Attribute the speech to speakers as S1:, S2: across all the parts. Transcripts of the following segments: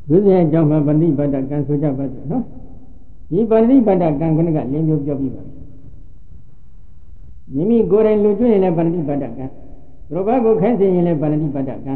S1: ဒုစရအကြောင်းမှာပဏိပါဒကံဆိုကြပါစို့နော်ဒီပဏိပါဒကံကလည်းလင်းမျိုးပြောပြပါမိမိကိုယ်တိုင်လူကျွရင်လည်းပဏိပါဒကံသူတော်ဘာကိုခိုင်းစေရင်လည်းပဏိပါဒကံ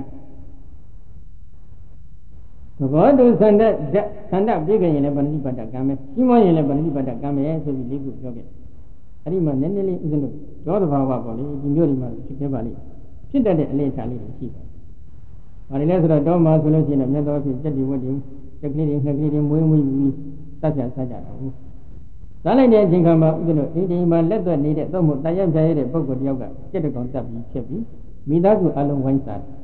S1: သဘောတူသန္တပြည့်ကြရင်လည်းပဏိပါဒကံပဲကြီးမွားရင်လည်းပဏိပါဒကံပဲဆိုပြီးလေးခုပြောခဲ့အဲ့ဒီမှာနည်းနည်းလေးဥစဉ်တို့ဒေါသဘာဝပေါ့လေဒီမျိုးဒီမှာဖြစ်ခဲ့ပါလိမ့်ဖြစ်တတ်တဲ့အလေးထားလေးတွေရှိပါတယ်။ဘာလဲဆိုတော့တောမှာဆိုလို့ရှိရင်မြတ်သောအဖြစ်စက်ဒီဝတ်ဒီစက်ကလေးတွေငှက်ကလေးတွေမွေးပြီးတတ်ပြစားကြတာဟုတ်။စားလိုက်တဲ့အချိန်ခါမှာဥစဉ်တို့ဒီမှာလက်သွက်နေတဲ့သုံးဖို့တရားပြရတဲ့ပုဂ္ဂိုလ်တယောက်ကစက်တကောင်တက်ပြီးဖြစ်ပြီးမိသားစုအလုံးဝိုင်းစားတယ်။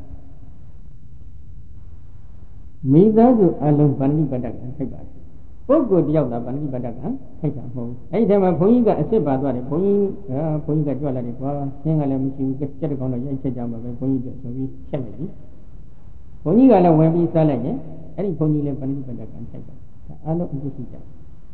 S1: မိသားစုအလုံးဗန္တိပတ္တကထိုက်ပါတယ်။ပုဂ္ဂိုလ်တယောက်သာဗန္တိပတ္တကထိုက်တာမဟုတ်ဘူး။အဲ့ဒီထဲမှာဘုန်းကြီးကအစ်စ်ပါသွားတယ်ဘုန်းကြီးကကြွလာတယ်ကွာ။ရှင်းကလည်းမရှိဘူးစက်တကောင်တော့ရိုက်ချက်ကြမှာပဲဘုန်းကြီးကဆိုပြီးချက်လိုက်ပြီ။ဘုန်းကြီးကလည်းဝင်ပြီးစားလိုက်ရင်အဲ့ဒီဘုန်းကြီးလည်းဗန္တိပတ္တကထိုက်တာ။အလုံးအကျရှိကြ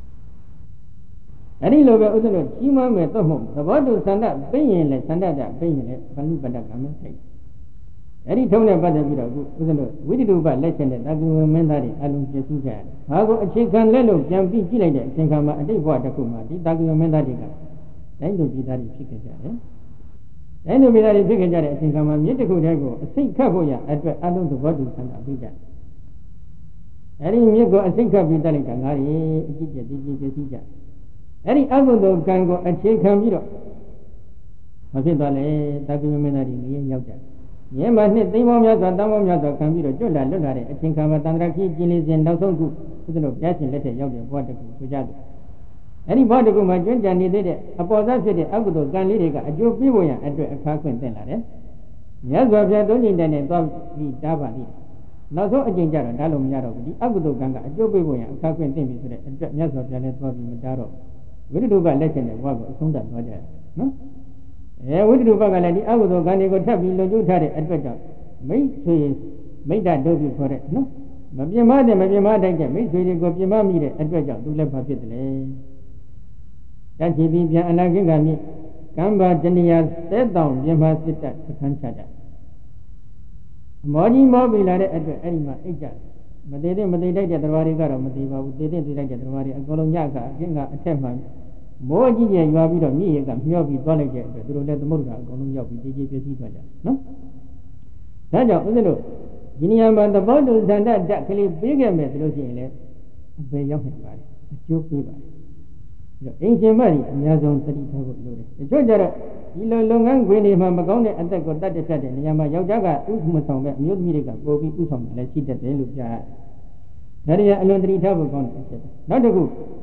S1: ။အဲ့ဒီလိုပဲဥစ္စာတို့ကြီးမားမယ်တော့မဟုတ်သဘောတူသန္တသိရင်လည်းသန္တတသိရင်လည်းဗန္တိပတ္တကမယ်ထိုက်အဲ့ဒီထုံးနဲ့ပတ်သက်ပြီးတော့အခုဥစ္စာတို့ဝိတ္တုပလက်ချက်နဲ့တာကိဝမင်းသားတွေအလုံးပြည့်စုံကြတယ်။ဘာကိုအခြေခံလဲလို့ပြန်ပြီးကြည့်လိုက်တဲ့အချိန်ခါမှာအတိတ်ဘဝတစ်ခုမှာဒီတာကိဝမင်းသားတွေကတိုင်းလူပြည်သားတွေဖြစ်ခဲ့ကြတယ်။တိုင်းလူပြည်သားတွေဖြစ်ခဲ့ကြတဲ့အချိန်ခါမှာမြစ်တစ်ခုတည်းကိုအစိတ်ခတ်ဖို့ရအတွက်အလုံးသဘောတူသန္တပြီးကြတယ်။အဲ့ဒီမြစ်ကိုအစိတ်ခတ်ပြီးတက်လိုက်တာငါတွေအကြည့်ကျပြည့်စည်ကြ။အဲ့ဒီအကုသိုလ်ကံကိုအခြေခံပြီးတော့မဖြစ်သွားလေတာကိဝမင်းသားတွေနေရောက်ကြတယ်။ရဲမှာနှစ်သိန်းပေါင်းများစွာတန်းပေါင်းများစွာခံပြီးတော့ကျွတ်လာလွတ်လာတဲ့အချိန်ခါမှာတန္တရာခိကျင်းလေးစဉ်နောက်ဆုံးခုဥစ္စလို့ပြရှင်လက်ထက်ရောက်တဲ့ဘဝတစ်ခုဆိုကြတယ်။အဲ့ဒီဘဝတစ်ခုမှာကျွမ်းကြံနေသေးတဲ့အပေါ်သားဖြစ်တဲ့အကုသိုလ်ကံလေးတွေကအကျိုးပေးဖို့ရန်အတွက်အခါခွင့်သင့်လာတယ်။မြတ်စွာဘုရားတုံးကျင်တဲ့နဲ့သွားပြီးတားပါလိမ့်။နောက်ဆုံးအကျင့်ကြတော့ဒါလို့မရတော့ဘူးဒီအကုသိုလ်ကံကအကျိုးပေးဖို့ရန်အခါခွင့်သင့်ပြီဆိုတဲ့အတွက်မြတ်စွာဘုရားလည်းသွားပြီးမတားတော့ဝိတ္တုပလက်ရှင်တဲ့ဘဝကိုအဆုံးသတ်သွားကြတယ်နော်။ဝိတ္တုပကလည်းဒီအကုသိုလ်ကံတွေကိုထပ်ပြီးလွန်ကျူးထားတဲ့အတွက်ကြောင့်မိတ်ဆွေမိတ္တတို့ပြီးခေါ်တဲ့နော်မပြင်းမတဲ့မပြင်းမတိုင်းကျမိတ်ဆွေတွေကိုပြင်းမမိတဲ့အတွက်ကြောင့်သူလည်းဘာဖြစ်တယ်လဲတတ်ချီပြီးပြန်အနာဂိကမြင့်ကမ္ဘာတဏှာသက်တောင်ပြင်းမစစ်တတ်စခန်းချတတ်မောကြီးမောပြီလာတဲ့အတွက်အဲ့ဒီမှာအိတ်ကြမသေးတဲ့မသေးတိုက်တဲ့တရားတွေကတော့မသေးပါဘူးသေးတဲ့သေးတိုက်တဲ့တရားတွေအကုန်လုံးညကအကျင့်ကအထက်မှာမိုးအကြီးကျယ်ရွာပြီးတော့မြည့်ရကမျောပြီးသွားလိုက်တဲ့အတွက်သူတို့လည်းသမုဒ္ဒရာအကုန်လုံးရောက်ပြီးတည်ကြည်ပြည့်စည်သွားကြတယ်နော်ဒါကြောင့်ဦးဇင်းတို့ဒီနေရာမှာသဘောတူသန္တတကလေးပေးခဲ့မယ်ဆိုလို့ရှိရင်လည်းအပေရောက်နေပါတယ်အကျိုးပေးပါတယ်ဒါအင်ရှင်မကြီးအများဆုံးသတိထားဖို့လိုတယ်တချို့ကြတော့ဒီလိုလုပ်ငန်းခွင်တွေမှာမကောင်းတဲ့အသက်ကိုတတ်တက်တဲ့နေရာမှာယောက်ျားကဥမဆောင်ပဲအမျိုးသမီးတွေကပို့ပြီးဥဆောင်တယ်လည်းရှိတတ်တယ်လို့ကြားရတယ်ဒါတွေကအလွန်သတိထားဖို့ကောင်းတယ်ဖြစ်တယ်နောက်တစ်ခု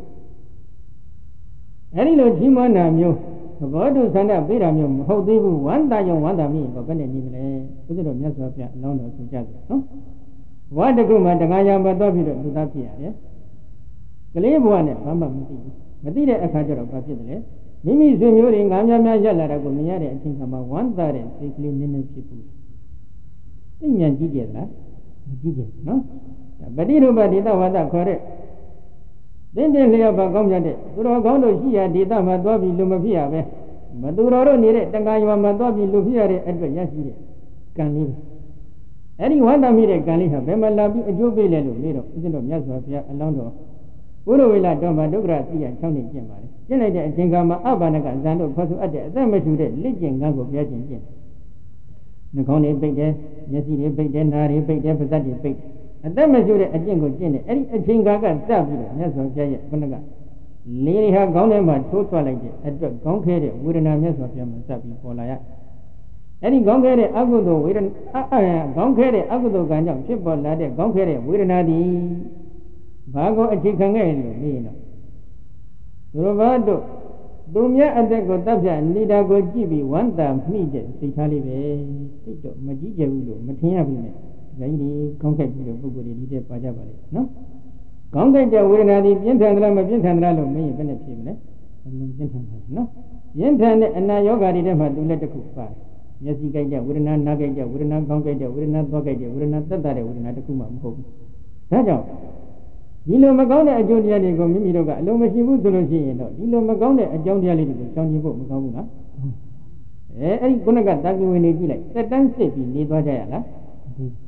S1: အဲ့ဒီလိုကြီးမွားနာမျိုးသဘောတူဆန္ဒပေးတာမျိုးမဟုတ်သေးဘူးဝမ်းသာကြောင့်ဝမ်းသာမိရင်တော့ဘယ်နဲ့ညီမလဲဘုရားမြတ်စွာဘုရားအလောင်းတော်ဆိုကြတယ်နော်ဘဝတခုမှတခါရံမတော့ပြီးတော့လူသားဖြစ်ရတယ်ကလေးဘဝနဲ့ဘာမှမသိဘူးမသိတဲ့အခါကျတော့ဘာဖြစ်တယ်လဲမိမိဆွေမျိုးတွေငါးများများရက်လာတာကိုမြင်ရတဲ့အချိန်ခါမှာဝမ်းသာတဲ့စိတ်ကလေးနည်းနည်းဖြစ်ဘူးသိဉာဏ်ကြီးကြလားမကြီးကြနော်ပฏิရူပဒေသဝါဒခေါ်တဲ့တင်းတင်းလျောက်ပါကောင်းမြတ်တဲ့သူတော်ကောင်းတို့ရှိရာဒေသမှာသွားပြီးလူမဖြစ်ရပဲမသူတော်တို့နေတဲ့တန်ခါရွာမှာသွားပြီးလူဖြစ်ရတဲ့အတွက်ရရှိတဲ့ကံလေးပဲအဲ့ဒီဝန္တာမိတဲ့ကံလေးဟာဘယ်မှာလာပြီးအကျိုးပေးလဲလို့လေတော့ဦးဇင်းတို့မြတ်စွာဘုရားအလောင်းတော်ဘုရဝေလတော်မှာဒုက္ခရသိရ6နှစ်ကျင့်ပါတယ်ကျင့်လိုက်တဲ့အချိန်ကမှာအဘာနကဇန်တို့ခေါ်ဆိုအပ်တဲ့အသက်မထူတဲ့လက်ကျင်ကံကိုဘုရားကျင့်နှာခေါင်းတွေပိတ်တယ်မျက်စိတွေပိတ်တယ်နားတွေပိတ်တယ်ပါးစပ်တွေပိတ်တယ်အသက်မရှိတဲ့အကျင့်ကိုကျင့်တယ်အဲ့ဒီအချိန်ကစပြီးတော့မြတ်စွာဘုရားရဲ့ခုနကလေတွေဟာခေါင်းထဲမှာထိုးထွက်လိုက်တဲ့အတွက်ခေါင်းခဲတဲ့ဝေဒနာမြတ်စွာဘုရားမှာစပြီးပေါ်လာရအဲ့ဒီခေါင်းခဲတဲ့အကုသိုလ်ဝေဒနာခေါင်းခဲတဲ့အကုသိုလ်ကံကြောင့်ဖြစ်ပေါ်လာတဲ့ခေါင်းခဲတဲ့ဝေဒနာသည်ဘာကိုအခြေခံခဲ့လို့မေးတော့သူတော်ဘာတို့သူမြတ်အသက်ကိုတပ်ဖြတ်နေတာကိုကြည့်ပြီးဝမ်းသာမိတဲ့စိတ်ထားလေးပဲစိတ်တော့မကြည့်ကြဘူးလို့မထင်ရဘူးနဲ့ဒါကြီးဒီကောင်းကက်ပြီးတော့ပုဂ္ဂိုလ်တွေဒီတဲ့ပါကြပါလေနော်ကောင်းကက်တဲ့ဝေဒနာဒီပြင်းထန်သလားမပြင်းထန်သလားလို့မင်းရင်ဘယ်နဲ့ဖြစ်မလဲအလုံးပြင်းထန်တယ်နော်ပြင်းထန်တဲ့အနာယောဂါတွေထဲမှာသူလည်းတစ်ခုပါတယ်မျက်စိကြိုက်တဲ့ဝေဒနာနားကြိုက်တဲ့ဝေဒနာကောင်းကြိုက်တဲ့ဝေဒနာသွားကြိုက်တဲ့ဝေဒနာသက်သာတဲ့ဝေဒနာတစ်ခုမှမဟုတ်ဘူးဒါကြောင့်ဒီလိုမကောင်းတဲ့အကျိုးတရားတွေကိုမိမိတို့ကအလုံးမရှိဘူးဆိုလို့ရှိရင်တော့ဒီလိုမကောင်းတဲ့အကြောင်းတရားလေးတွေကိုရှောင်ကျဉ်ဖို့မကောင်းဘူးလားအဲ့ဒီခုနကတာကိဝေနေကြည့်လိုက်တက်တန်းစစ်ပြီးနေသွားကြရလား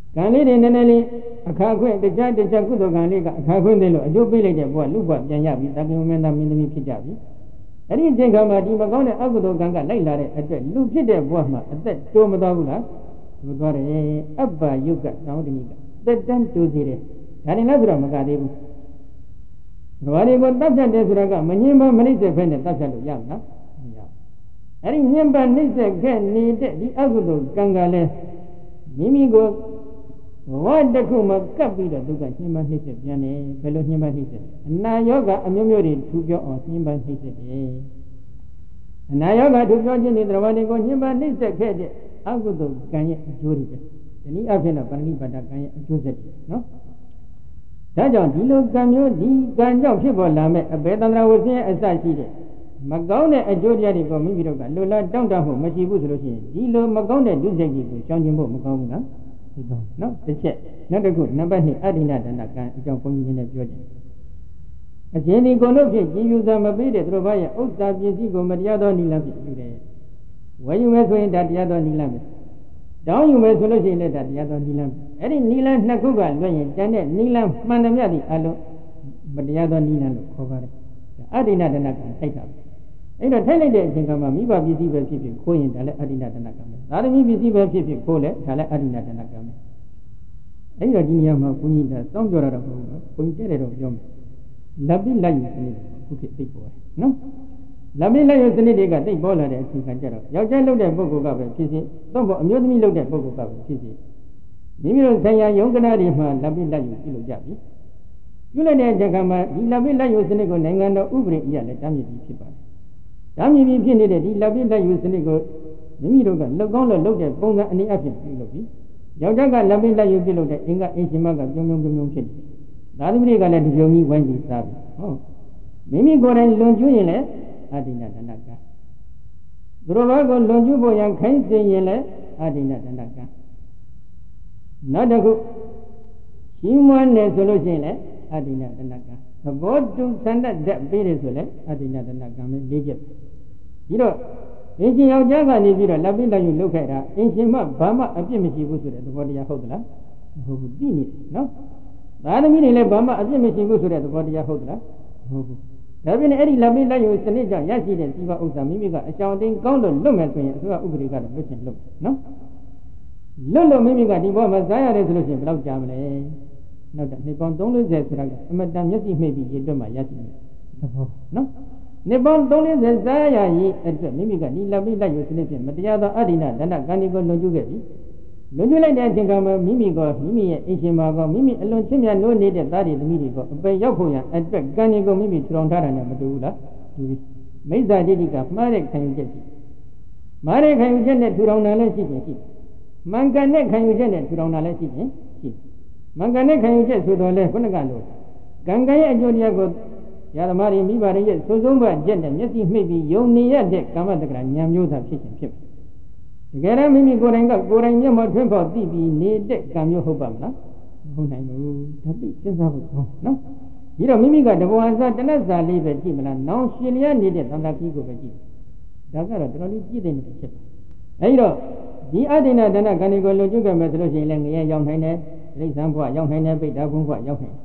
S1: ကံလေးတွေနည်းနည်းလေးအခါခွင့်တခြားကုသိုလ်ကံလေးကအခါခွင့်တယ်လို့အကျိုးပေးလိုက်တဲ့ဘဝလူဘဝပြန်ရပြီတက္ကမမင်းသားမင်းသမီးဖြစ်ကြပြီအဲ့ဒီအချိန်ခါမှာဒီမကောင်းတဲ့အကုသိုလ်ကံကလိုက်လာတဲ့အတွက်လူဖြစ်တဲ့ဘဝမှာအသက်တိုးမသွားဘူးလားတိုးသွားတယ်အပ္ပယုတ်ကတောင်းတနည်းကသက်တမ်းတိုးစေတယ်ဒါရင်လည်းဆိုတော့မကသေးဘူးဘာတွေကိုတတ်ဖြတ်တယ်ဆိုတာကမငြင်းမနှိမ့်ဆက်ဖဲနဲ့တတ်ဖြတ်လို့ရမလားမရအဲ့ဒီညှဉ်းပန်းနှိမ့်ဆက်ခဲ့နေတဲ့ဒီအကုသိုလ်ကံကလည်းမိမိကိုဘဝတစ်ခုမှာကပ်ပြီးတော့ဒုက္ခညှဉ်းပန်းနှိမ့်ဆက်ပြန်တယ်ဘယ်လိုညှဉ်းပန်းနှိမ့်ဆက်အနာယောဂအမျိုးမျိုးတွေထူပြောအောင်ညှဉ်းပန်းနှိမ့်ဆက်တယ်အနာယောဂထူပြောခြင်းတွေတရားတွေကိုညှဉ်းပန်းနှိမ့်ဆက်ခဲ့တဲ့အကုသိုလ်ကံရဲ့အကျိုးတွေပဲဒီနည်းအဖြစ်တော့ပရိနိဗ္ဗာန်ကံရဲ့အကျိုးဆက်တွေနော်ဒါကြောင့်ဒီလိုကံမျိုးဒီကံကြောင့်ဖြစ်ပေါ်လာမဲ့အဘေသန္တရာဝဆင်းရဲ့အစရှိတဲ့မကောင်းတဲ့အကျိုးတရားတွေကိုမိမိတို့ကလွတ်လပ်တောင့်တမှုမရှိဘူးဆိုလို့ရှိရင်ဒီလိုမကောင်းတဲ့ဒုစရိုက်တွေကိုရှောင်ကျဉ်ဖို့မကောင်းဘူးလားဒီကောင်းနော်တစ်ချက်နောက်တစ်ခုနံပါတ်2အဋ္ဌိဏဒါနကံအကြောင်းဘုန်းကြီးနဲ့ပြောကြတယ်အရှင်ဒီကိုလို့ဖြစ်ကြည်ယူစွာမပေးတဲ့သူတို့ဘာရဲ့ဥစ္စာပစ္စည်းကိုမတရားသောနိလန်းဖြစ်ယူတယ်ဝယ်ယူမယ်ဆိုရင်ဒါတရားသောနိလန်းပဲတောင်းယူမယ်ဆိုလို့ရှိရင်လည်းဒါတရားသောနိလန်းအဲ့ဒီနိလန်းနှစ်ခုကလွတ်ရင်တန်တဲ့နိလန်းမှန်သမျှဒီအလုံးမတရားသောနိလန်းလို့ခေါ်ပါတယ်အဋ္ဌိဏဒါနကံထိုက်တာအဲ့တော့ထိုက်လိုက်တဲ့အချိန်ကမှမိဘပစ္စည်းပဲဖြစ်ဖြစ်ခိုးရင်ဒါလည်းအဋ္ဌိဏဒါနကံပဲသာသမီပစ္စည်းပဲဖြစ်ဖြစ်ခိုးလဲဒါလည်းအဋ္ဌိဏဒါနကံပဲအဲ့တော့ဒီနေရာမှာဘုန်းကြီးကစောင့်ပြောရတော့မဟုတ်ဘူးဘုန်းကြီးတဲ့တော့ပြောမယ်လက်ပြီးလိုက်ယူစနစ်ခုဖြစ်သိပေါ်တယ်နော်လက်ပြီးလိုက်ယူစနစ်တွေကသိပေါ်လာတဲ့အချိန်ကကြတော့ယောက်ျားလုပ်တဲ့ပုဂ္ဂိုလ်ကပဲဖြစ်ဖြစ်တော့အမျိုးသမီးလုပ်တဲ့ပုဂ္ဂိုလ်ကပဲဖြစ်ဖြစ်မိမိတို့ဆံရယုံကနာတွေမှာလက်ပြီးလိုက်ယူပြုလုပ်ကြပြီပြုလိုက်တဲ့အချိန်ကမှဒီလက်ပြီးလိုက်ယူစနစ်ကိုနိုင်ငံတော်ဥပဒေအရလည်းတားမြစ်ပြီးဖြစ်ပါတယ်ဒါမြည်ပြီးဖြစ်နေတဲ့ဒီလက်ပြီးလက်ယူစနစ်ကိုမိမိတို့ကလောက်ကောင်းလို့လုပ်တဲ့ပုံစံအနေအချင်းပြုလုပ်ပြီးယောက်ျားကလက်ပြီးလက်ယူပြုလုပ်တဲ့အင်္ဂအင်ရှင်မကပြုံဖြစ်တယ်သာသမီတွေကလည်းဒီပြုံကြီးဝိုင်းပြီးစားပြီဟုတ်မိမိကိုယ်တိုင်လွန်ကျူးရင်လည်းအဋ္ဌိဏဒါနကံသူတို့ဘာကိုလွန်ကျူးဖို့ရန်ခိုင်းစေရင်လည်းအဋ္ဌိဏဒါနကံနောက်တစ်ခုရှိမွန်းနေဆိုလို့ရှိရင်လည်းအဋ္ဌိဏဒါနကံသဘောတူဆန္ဒတက်ပေးတယ်ဆိုလည်းအဋ္ဌိဏဒါနကံပဲ၄ချက်ဒီတော့အင်ရှင်ယောက်ျားကနေပြီးတော့လက်ပြီးလက်ယူလုပ်ခဲ့တာအင်ရှင်မဘာမှအပြစ်မရှိဘူးဆိုတဲ့သဘောတရားဟုတ်သလားမဟုတ်ဘူးသိနေတယ်နော်သာသမီတွေလည်းဘာမှအပြစ်မရှိဘူးဆိုတဲ့သဘောတရားဟုတ်သလားမဟုတ်ဘူးဒါပြင်အဲ့ဒီလက်ပြီးလက်ယူစနစ်ကြောင့်ရရှိတဲ့စီးပွားဥစ္စာမိမိကအရှောင်တင်းကောင်းလို့လွတ်မယ်ဆိုရင်အစိုးရဥပဒေကတော့လွတ်ချင်လွတ်နော်လွတ်လို့မိမိကဒီဘောမှာစားရတယ်ဆိုလို့ရှိရင်ဘယ်တော့ကြာမလဲနောက်တော့နှစ်ပေါင်း340ဆိုတာကအမတန်မျက်စိမှိတ်ပြီးရေတွက်မှရရှိတယ်သဘောနော်နှစ်ပေါင်း340စားရရေးအတွက်မိမိကဒီလက်ပြီးလက်ယူစနစ်ဖြင့်မတရားသောအဋ္ဌိဏဒါနကံဒီကိုလွန်ကျူးခဲ့ပြီလွန်ကျူးလိုက်တဲ့အချိန်ကမှမိမိရဲ့အင်ရှင်မာကမိမိအလွန်ချင်းမြတ်နိုးနေတဲ့သားတွေသမီးတွေကအပေရောက်ဖို့ရန်အတွက်ကံဒီကိုမိမိထူထောင်ထားတာနဲ့မတူဘူးလားတူပြီမိစ္ဆာဒိဋ္ဌိကမှားတဲ့ခံယူချက်ရှိမှားတဲ့ခံယူချက်နဲ့ထူထောင်တာလည်းရှိတယ်ရှိမှန်ကန်တဲ့ခံယူချက်နဲ့ထူထောင်တာလည်းရှိတယ်ရှိမှန်ကန်တဲ့ခံယူချက်ဆိုတော့လေခုနကလိုကံကံရဲ့အကျိုးတရားကိုယာသမားတွေမိဘတွေရဲ့သုံးဆုံးဘချက်နဲ့မျက်စိမှိတ်ပြီးယုံနေရတဲ့ကာမတက္ကရာဉာဏ်မျိုးသာဖြစ်ခြင်းဖြစ်တကယ်တော့မိမိကိုယ်တိုင်ကကိုယ်တိုင်မျက်မှောက်ထွန်းဖော်သိပြီးနေတဲ့ကံမျိုးဟုတ်ပါမလားမဟုတ်နိုင်ဘူးဒါသိစဉ်းစားဖို့ကောင်းနော်ဒီတော့မိမိကတဘောအစားတနတ်စာလေးပဲကြည့်မလားနောင်ရှင်လျက်နေတဲ့သံဃာကြီးကိုပဲကြည့်ဒါကတော့တော်တော်လေးကြည့်တဲ့နေဖြစ်ပါအဲဒီတော့ဒီအဋ္ဌိဏဒါနကံဒီကိုလွန်ကျူးခဲ့မယ်ဆိုလို့ရှိရင်လည်းငရဲရောက်နိုင်တယ်တိရစ္ဆာန်ဘဝရောက်နိုင်တယ်ပိဋကဘုံဘဝရောက်နိုင်တယ်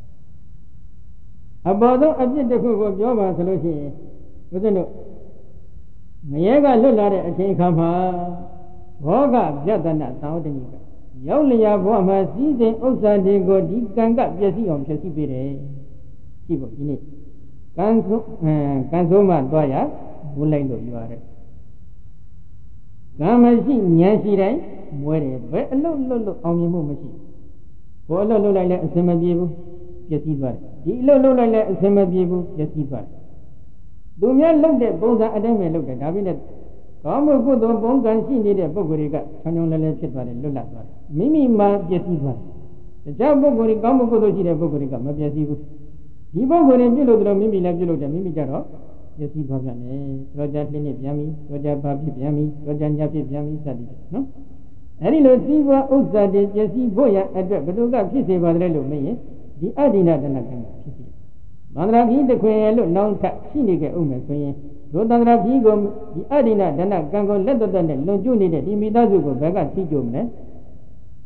S1: အပေါ်ဆုံးအပြစ်တစ်ခုကိုပြောပါဆိုလို့ရှိရင်ဘုရားတို့ငရဲကလွတ်လာတဲ့အချိန်အခါမှာဘောဂပြတနာသာဝတ္တနိကရောက်လျာဘဝမှာစည်းစိမ်ဥစ္စာတွေကိုဒီကံကပျက်စီးအောင်ဖျက်ဆီးပေးတယ်ကြည့်ဖို့ဒီနေ့ကံဆိုးမှသွားရဘုလိုက်လို့ပြောရတယ်ကံမရှိဉာဏ်ရှိတိုင်းမွဲတယ်ဘယ်အလုပ်လုပ်လို့အောင်မြင်မှုမရှိဘူးဘောအလုပ်လုပ်လိုက်လဲအစင်မပြေဘူးပျက်စီးသွားတယ်ဒီအလုပ်လုပ်လိုက်လဲအစင်မပြေဘူးပျက်စီးသွားတယ်သူများလုပ်တဲ့ပုံစံအတိုင်းပဲလုပ်တယ်ဒါပြည့်နဲ့ကောင်းမှုကုသိုလ်ပုံကံရှိနေတဲ့ပုဂ္ဂိုလ်တွေကချောင်းချောင်းလဲလဲဖြစ်သွားတယ်လွတ်လပ်သွားတယ်မိမိမှပျက်စီးသွားတယ်တခြားပုဂ္ဂိုလ်တွေကောင်းမှုကုသိုလ်ရှိတဲ့ပုဂ္ဂိုလ်တွေကမပျက်စီးဘူးဒီပုဂ္ဂိုလ်တွေပြုလို့တယ်မိမိလည်းပြုလို့တယ်မိမိကြတော့ပျက်စီးသွားပြန်တယ်တော်ကြလှင်းနဲ့ပြန်ပြီတော်ကြဘာဖြစ်ပြန်ပြီတော်ကြညဖြစ်ပြန်ပြီစသည်ဖြင့်နော်အဲဒီလိုစီးပွားဥစ္စာတွေပျက်စီးဖို့ရအတွက်ဘယ်သူကဖြစ်စေပါတယ်လို့မေးရင်ဒီအဋ္ဌိဏဒါနကံဖြစ်စေမန္တရာကြီးတစ်ခွင်လို့နောင်ထရှိနေကြဦးမယ်ဆိုရင်ဒုသန္တရာကြီးကိုဒီအဋ္ဌိဏဒါနကံကိုလက်တော်နဲ့လွန်ကျူးနေတဲ့ဒီမိသားစုကိုဘယ်ကထိကြုံမလဲ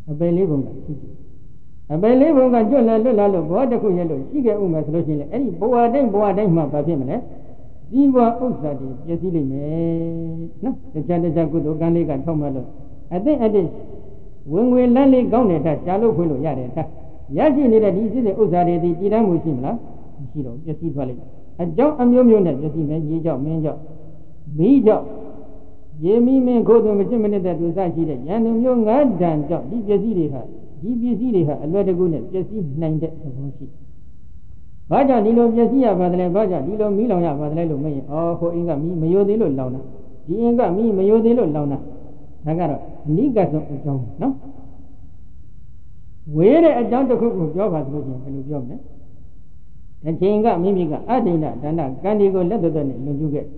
S1: အပယ်လေးဘုံကရှိတယ်အပယ်လေးဘုံကကျွတ်လာလွတ်လာလို့ဘောတစ်ခုရဲ့လို့ရှိခဲ့ဥမယ်ဆိုလို့ရှိရင်အဲ့ဒီဘဝတိုင်းမှာဘာဖြစ်မလဲဒီဘဝဥစ္စာတွေပြည့်စည်လိမ့်မယ်နော်တခြားကုသိုလ်ကံလေးကထောက်မှလို့အသိဝင်ငွေလန်းလေးကောင်းတဲ့ထားရှားလို့ဖွင့်လို့ရတယ်ထားရရှိနေတဲ့ဒီစိစိဥစ္စာတွေဒီတည်တမ်းမှုရှိမလားမရှိတော့ပြည့်စည်သွားလိမ့်မယ်အကြောင်းအမျိုးမျိုးနဲ့ပြည့်စည်မယ်ရေကြောင့်မင်းကြောင့်မီးကြောင့်ရေမီးမင်းခိုးသူမချစ်မနစ်တဲ့သူစရှိတဲ့ရန်သူမျိုးငါးတန်ကြောင့်ဒီပစ္စည်းတွေဟာအလွယ်တကူနဲ့ပစ္စည်းနိုင်တဲ့သဘောရှိ။ဘာကြောင့်ဒီလိုပစ္စည်းရပါတယ်ဘာကြောင့်ဒီလိုမီးလောင်ရပါတယ်လို့မရင်ဟိုအင်းကမီးမယိုသေးလို့လောင်တာဒီအင်းကမီးမယိုသေးလို့လောင်တာဒါကတော့အနိကဆုံးအကြောင်းနော်ဝေးတဲ့အကြောင်းတစ်ခုကိုပြောပါသလိုချင်းဘယ်လိုပြောမလဲတစ်ချိန်ကမိမိကအဋ္ဌိဏဒါနကံဒီကိုလက်သွက်နဲ့လွန်ကျူးခဲ့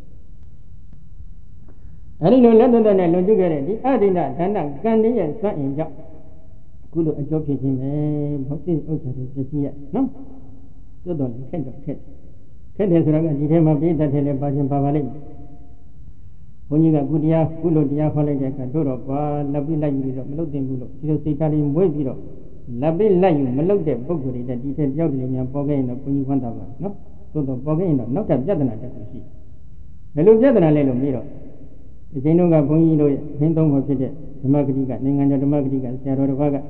S1: အဲဒီလိုလက်သွက်နဲ့လွန်ကျူးခဲ့တဲ့ဒီအဋ္ဌိဏဒါနကံဒီရဲ့စွန့်အင်ကြောင့်ခုလိုအကျိုးဖြစ်ခြင်းပဲဘုရားဥစ္စာတွေပစ္စည်းရနော်တွတ်တော်လည်းခက်တယ်ဆိုတာကဒီထဲမှာပြည့်တတ်တယ်လည်းပါခြင်းပါပါလိမ့်မယ်ဘုန်းကြီးကကုလိုတရားခေါ်လိုက်တဲ့အခါတို့တော့ပါလက်ပြီးလိုက်ယူပြီးတော့မလုပ်သင့်ဘူးလို့ဒီလိုစိတ်ထားလေးမွေးပြီးတော့လက်ပြီးလိုက်ယူမလုပ်တဲ့ပုဂ္ဂိုလ်တွေတဲ့ဒီထက်တယောက်တည်းများပေါ်ခဲ့ရင်တော့ဘုန်းကြီးဝမ်းသာပါနော်သို့တော့ပေါ်ခဲ့ရင်တော့နောက်ထပ်ပြဿနာတစ်ခုရှိဘယ်လိုပြဿနာလဲလို့မေးတော့ဒီချိန်တုန်းကဘုန်းကြီးတို့ဟင်းသုံးဖို့ဖြစ်တဲ့ဓမ္မဂတိကနိုင်ငံတော်ဓမ္မဂတိကဆရာတော်တစ်ပါးက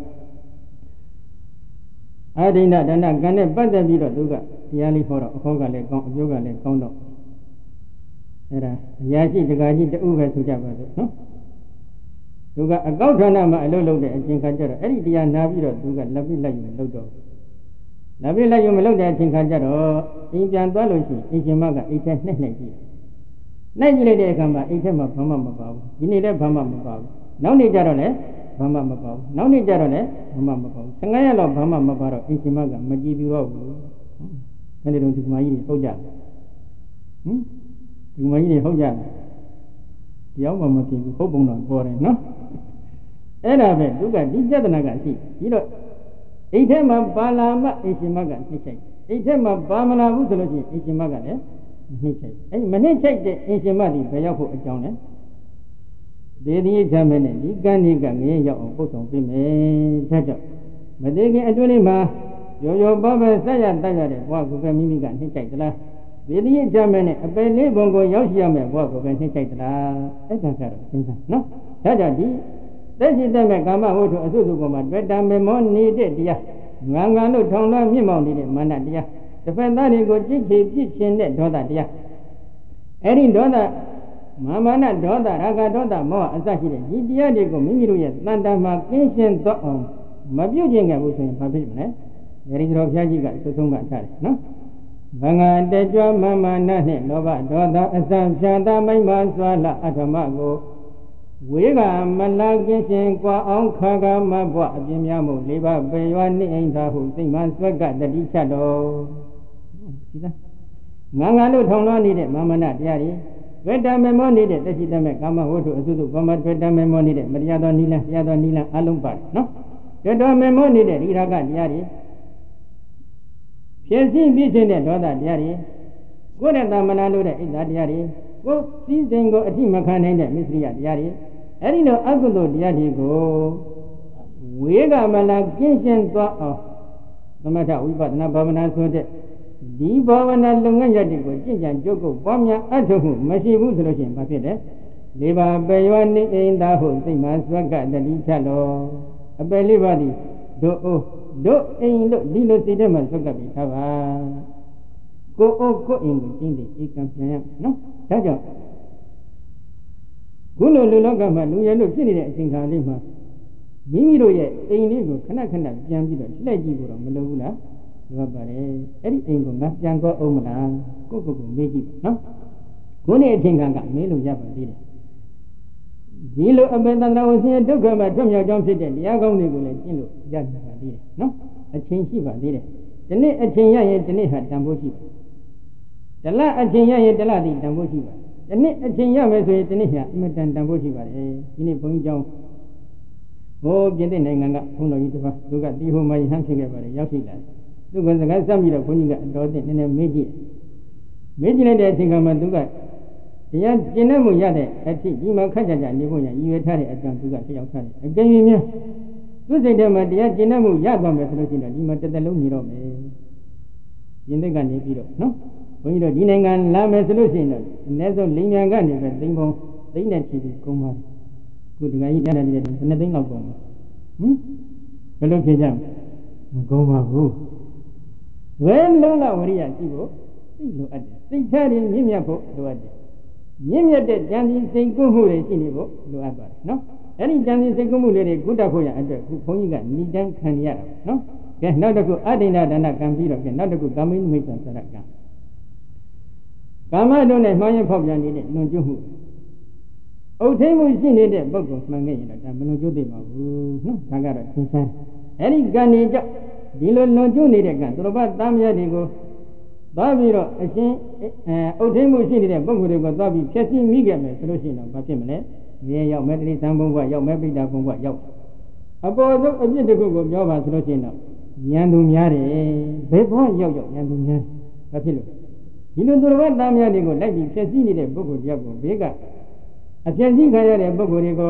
S1: အာဒိဏဒါနကံနဲ့ပတ်သက်ပြီးတော့သူကတရားလေးဟောတော့အခေါ်ကလည်းကောင်းအကျိုးကလည်းကောင်းတော့အဲ့ဒါအရာရှိတကာကြီးတူပဲဆိုကြပါစို့နော်သူကအကောက်ဌာနမှာအလုပ်လုပ်တဲ့အချိန်ခါကျတော့အဲ့ဒီတရားနာပြီးတော့သူကလက်ပြလိုက်ယူမလုပ်တော့လက်ပြလိုက်ယူမလုပ်တဲ့အချိန်ခါကျတော့အိမ်ပြန်သွားလို့ရှိရင်အိမ်ရှင်မကအိမ်ထဲနှိမ့်ကြည့်တယ်နှိမ့်ကြည့်လိုက်တဲ့အခါမှာအိမ်ထဲမှာဘာမှမပါဘူးဒီနေ့လည်းဘာမှမပါဘူးနောက်နေ့ကျတော့လည်းဘာမှမပါဘူးနောက်နေ့ကျတော့လည်းဘာမှမပါဘူး15ရက်လောက်ဘာမှမပါတော့အိမ်ရှင်မကမကြည့်ဘူးတော့ဘူးအဲ့ဒီတော့ဒီမကြီးတွေဟုတ်ကြဒီမကြီးတွေဟုတ်ကြတယ်တရားမှမဖြစ်ဘူးဟုတ်ပုံတော့ပေါ်တယ်နော်အဲ့ဒါပဲသူကဒီပြဿနာကရှိပြီးတော့အိမ်ထဲမှာပါလာမှအိမ်ရှင်မကနှိမ့်ချိုက်အိမ်ထဲမှာပါမလာဘူးဆိုလို့ရှိရင်အိမ်ရှင်မကလည်းနှိမ့်ချိုက်အဲ့မနှိမ့်ချိုက်တဲ့အိမ်ရှင်မဒီဘယ်ရောက်ဖို့အကြောင်းလဲဒေဒီချမ်းမဲနဲ့ဒီကံဒီကငရဲရောက်အောင်ပုတ်ဆောင်ပေးမယ်ဒါကြောင့်မသေးခင်အတွင်းလေးမှာရောပါပဲဆက်ရတိုက်ရတဲ့ဘဝကိုပဲမိမိကနှိမ့်ချိုက်သလားဒီနည်းကြမ်းမဲ့နဲ့အပယ်လေးဘုံကိုရောက်ရှိရမယ်ဘဝကိုပဲနှိမ့်ချိုက်သလားအဲ့ဒါကတော့စဉ်းစားနော်ဒါကြောင့်ဒီသက်ရှိတဲ့မဲ့ကာမဝတ္ထုအစုစုပေါ်မှာတွေ့တာမေမောနေတဲ့တရားငါလို့ထောင်လွှမ်းမြင့်မောင်နေတဲ့မာနတရားတစ်ဖက်သားတွေကိုကြိတ်ချေပြစ်ခြင်းတဲ့ဒေါသတရားအဲ့ဒီဒေါသမာနဒေါသရာဂဒေါသမောဟအစရှိတဲ့ဒီတရားတွေကိုမိမိတို့ရဲ့တန်တာမှာကင်းရှင်းသွားအောင်မပြုတ်ခြင်းကဘူးဆိုရင်ဘာဖြစ်မလဲဒီတော်ဘုရားကြီးကသုဆုံးမထားတယ်နော်ဘင်္ဂတကြွမမနာနှင့်လောဘဒေါသအစံဖြာတာမိမ့်ပါစွာလအထမကိုဝေကမလာကင်းရှင်ကွာအောင်ခါကမဘွအပြင်းများမှု၄ပါးပေရွာနှိမ့်အိမ်သာဟုစိတ်မှဆွက်ကတတိချက်တော်ဒီလားငါလို့ထောင်လွှမ်းနေတဲ့မာမနတရားတွေဝေတ္တမေမောနေတဲ့တရှိတမဲ့ကာမဝတ္ထုအစုစုဘာမဝေတ္တမေမောနေတဲ့မတရားသောနိလတရားသောနိလအလုံးပါတယ်နော်ဝေတ္တမေမောနေတဲ့ဒီရာဂတရားတွေဖြစ်စဉ်ပြည့်ခြင်းတဲ့ဒေါသတရားတွေကိုယ်နဲ့တာမနာလို့တဲ့ဣဒ္ဓတရားတွေကိုယ်စည်းစိမ်ကိုအတိမခံနိုင်တဲ့မစ္စရိယတရားတွေအဲ့ဒီလိုအကုသိုလ်တရားတွေကိုဝေကမလာကျင့်ရှင်းသွားအောင်သမထဝိပဿနာဘာဝနာဆိုတဲ့ဒီဘာဝနာလုပ်ငန်းရပ်တွေကိုကျင့်ကြံကြိုးကုပ်ပွားများအထောက်မှုမရှိဘူးဆိုလို့ရှိရင်ဘာဖြစ်လဲလေးပါးပေယောနိအိန္ဒဟုစိတ်မှဆွက်ကတတိချလောအပယ်လေးပါးသည်တို့အိမ်လို့ဒီလိုစိတ်ထဲမှာဆွက်ကပ်ပြီးထားပါကိုအိမ်ကိုကျင့်တယ်ဧကံပြန်ရနော်ဒါကြောင့်ခုလိုလူလောကမှာလူရဲလို့ဖြစ်နေတဲ့အချိန်ခါလေးမှာမိမိတို့ရဲ့အိမ်လေးကိုခဏပြန်ပြီးတော့လှည့်ကြည့်ဖို့တော့မလိုဘူးလားလိုပါတယ်အဲ့ဒီအိမ်ကိုငါပြန်သွားအောင်မလားကိုမေးကြည့်ပါနော်ခုနေ့အချိန်ကမေးလို့ရပါသေးတယ်ဒီလိုအပင်တန္တရာကိုဆင်းရဲဒုက္ခမှာထွတ်မြောက်ကြောင်းဖြစ်တဲ့တရားကောင်းတွေကိုလည်းကျင့်လို့ရနိုင်ပါသေးတယ်နော်အချိန်ရှိပါသေးတယ်ဒီနေ့အချိန်ရရင်ဒီနေ့ဟာတန်ဖိုးရှိပါတလအချိန်ရရင်တလတည်းတန်ဖိုးရှိပါဒီနေ့အချိန်ရမယ်ဆိုရင်ဒီနေ့ဟာအမတန်တန်ဖိုးရှိပါတယ်ဒီနေ့ဘုန်းကြီးကျောင်းဟိုပြင်သစ်နိုင်ငံကဘုန်းတော်ကြီးတစ်ပါးသူကတီဟိုမှာရဟန်းဖြစ်ခဲ့ပါတယ်ရောက်ရှိလာတယ်သူကစကားဆက်ပြီးတော့ဘုန်းကြီးကအတော်တင်နည်းနည်းမေးကြည့်လိုက်တဲ့အချိန်ကမှသူကတရားကျင့်မှုရတဲ့အဖြစ်ဒီမှာခက်ကြကြနေဖို့ရည်ရွယ်ထားတဲ့အကြောင်းသူကလျှောက်ထားတယ်အကယ်၍များသူစိတ်ထဲမှာတရားကျင့်တတ်မှုရသွားမယ်ဆိုလို့ရှိရင်ဒီမှာတစ်သက်လုံးနေတော့မယ်ကျင့်တဲ့ကနေပြီးတော့နော်ဘုန်းကြီးတို့ဒီနိုင်ငံလာမယ်ဆိုလို့ရှိရင်တော့အနည်းဆုံးလိမ်မြန်ကနေပဲသိန်းနဲ့ချီပြီးကုန်ပါတယ်ခုဒီကကြီးတရားနေတဲ့နှစ်သိန်းလောက်ကုန်ပါဘယ်လိုဖြစ်ကြမကုန်ပါဘူးဝဲလုံးလဝရိယရှိဖို့သိလိုအပ်တယ်စိတ်ထားရင်မြင့်မြတ်ဖို့လိုအပ်တယ်မြင့်မြတ်တဲ့ဉာဏ်စိတ်ကုမှုတွေရှိနေဖို့လိုအပ်ပါတယ်နော်အဲ့ဒီဉာဏ်စိတ်ကုမှုလေးတွေကုတတ်ဖို့ရအတွက်ခုဘုန်းကြီးကဏိတန်းခံရတာနော်ကဲနောက်တစ်ခုအဋ္ဌိဏဒါနကံပြီးတော့ကဲနောက်တစ်ခုကာမိမိစ္ဆာစရကံကာမတို့နဲ့မှန်းရင်ဖောက်ပြန်နေတဲ့လွန်ကျွမှုအုတ်ထိန်မှုရှိနေတဲ့ပုဂ္ဂိုလ်မှန်ခဲ့ရင်တော့ဒါမလွန်ကျွသေးပါဘူးနော်ဒါကတော့သင်္ချမ်းအဲ့ဒီကံတွေကြောင့်ဒီလိုလွန်ကျွနေတဲ့ကံသူတော်ဘာသားမယားတွေကိုသွားပြီးတော့အရှင်အုတ်ထိန်မှုရှိနေတဲ့ပုဂ္ဂိုလ်တွေကိုသွားပြီးဖြည့်ဆည်းမိခဲ့မယ်ဆိုလို့ရှိရင်တော့ဘာဖြစ်မလဲမြေရောက်မဲ့တိသံဘုံဘဝရောက်မဲ့ပိဋကဘုံဘဝရောက်အပေါ်ဆုံးအပြစ်တစ်ခုကိုပြောပါဆိုလို့ရှိရင်တော့ဉာဏ်သူများတယ်ဘယ်ဘဝရောက်ဉာဏ်သူများဘာဖြစ်လို့ဒီလိုသူတော်ဘာသားများတွေကိုလိုက်ပြီးဖြည့်ဆည်းနေတဲ့ပုဂ္ဂိုလ်တယောက်ကိုဘေးကအပြည့်စည်ခံရတဲ့ပုဂ္ဂိုလ်တွေကို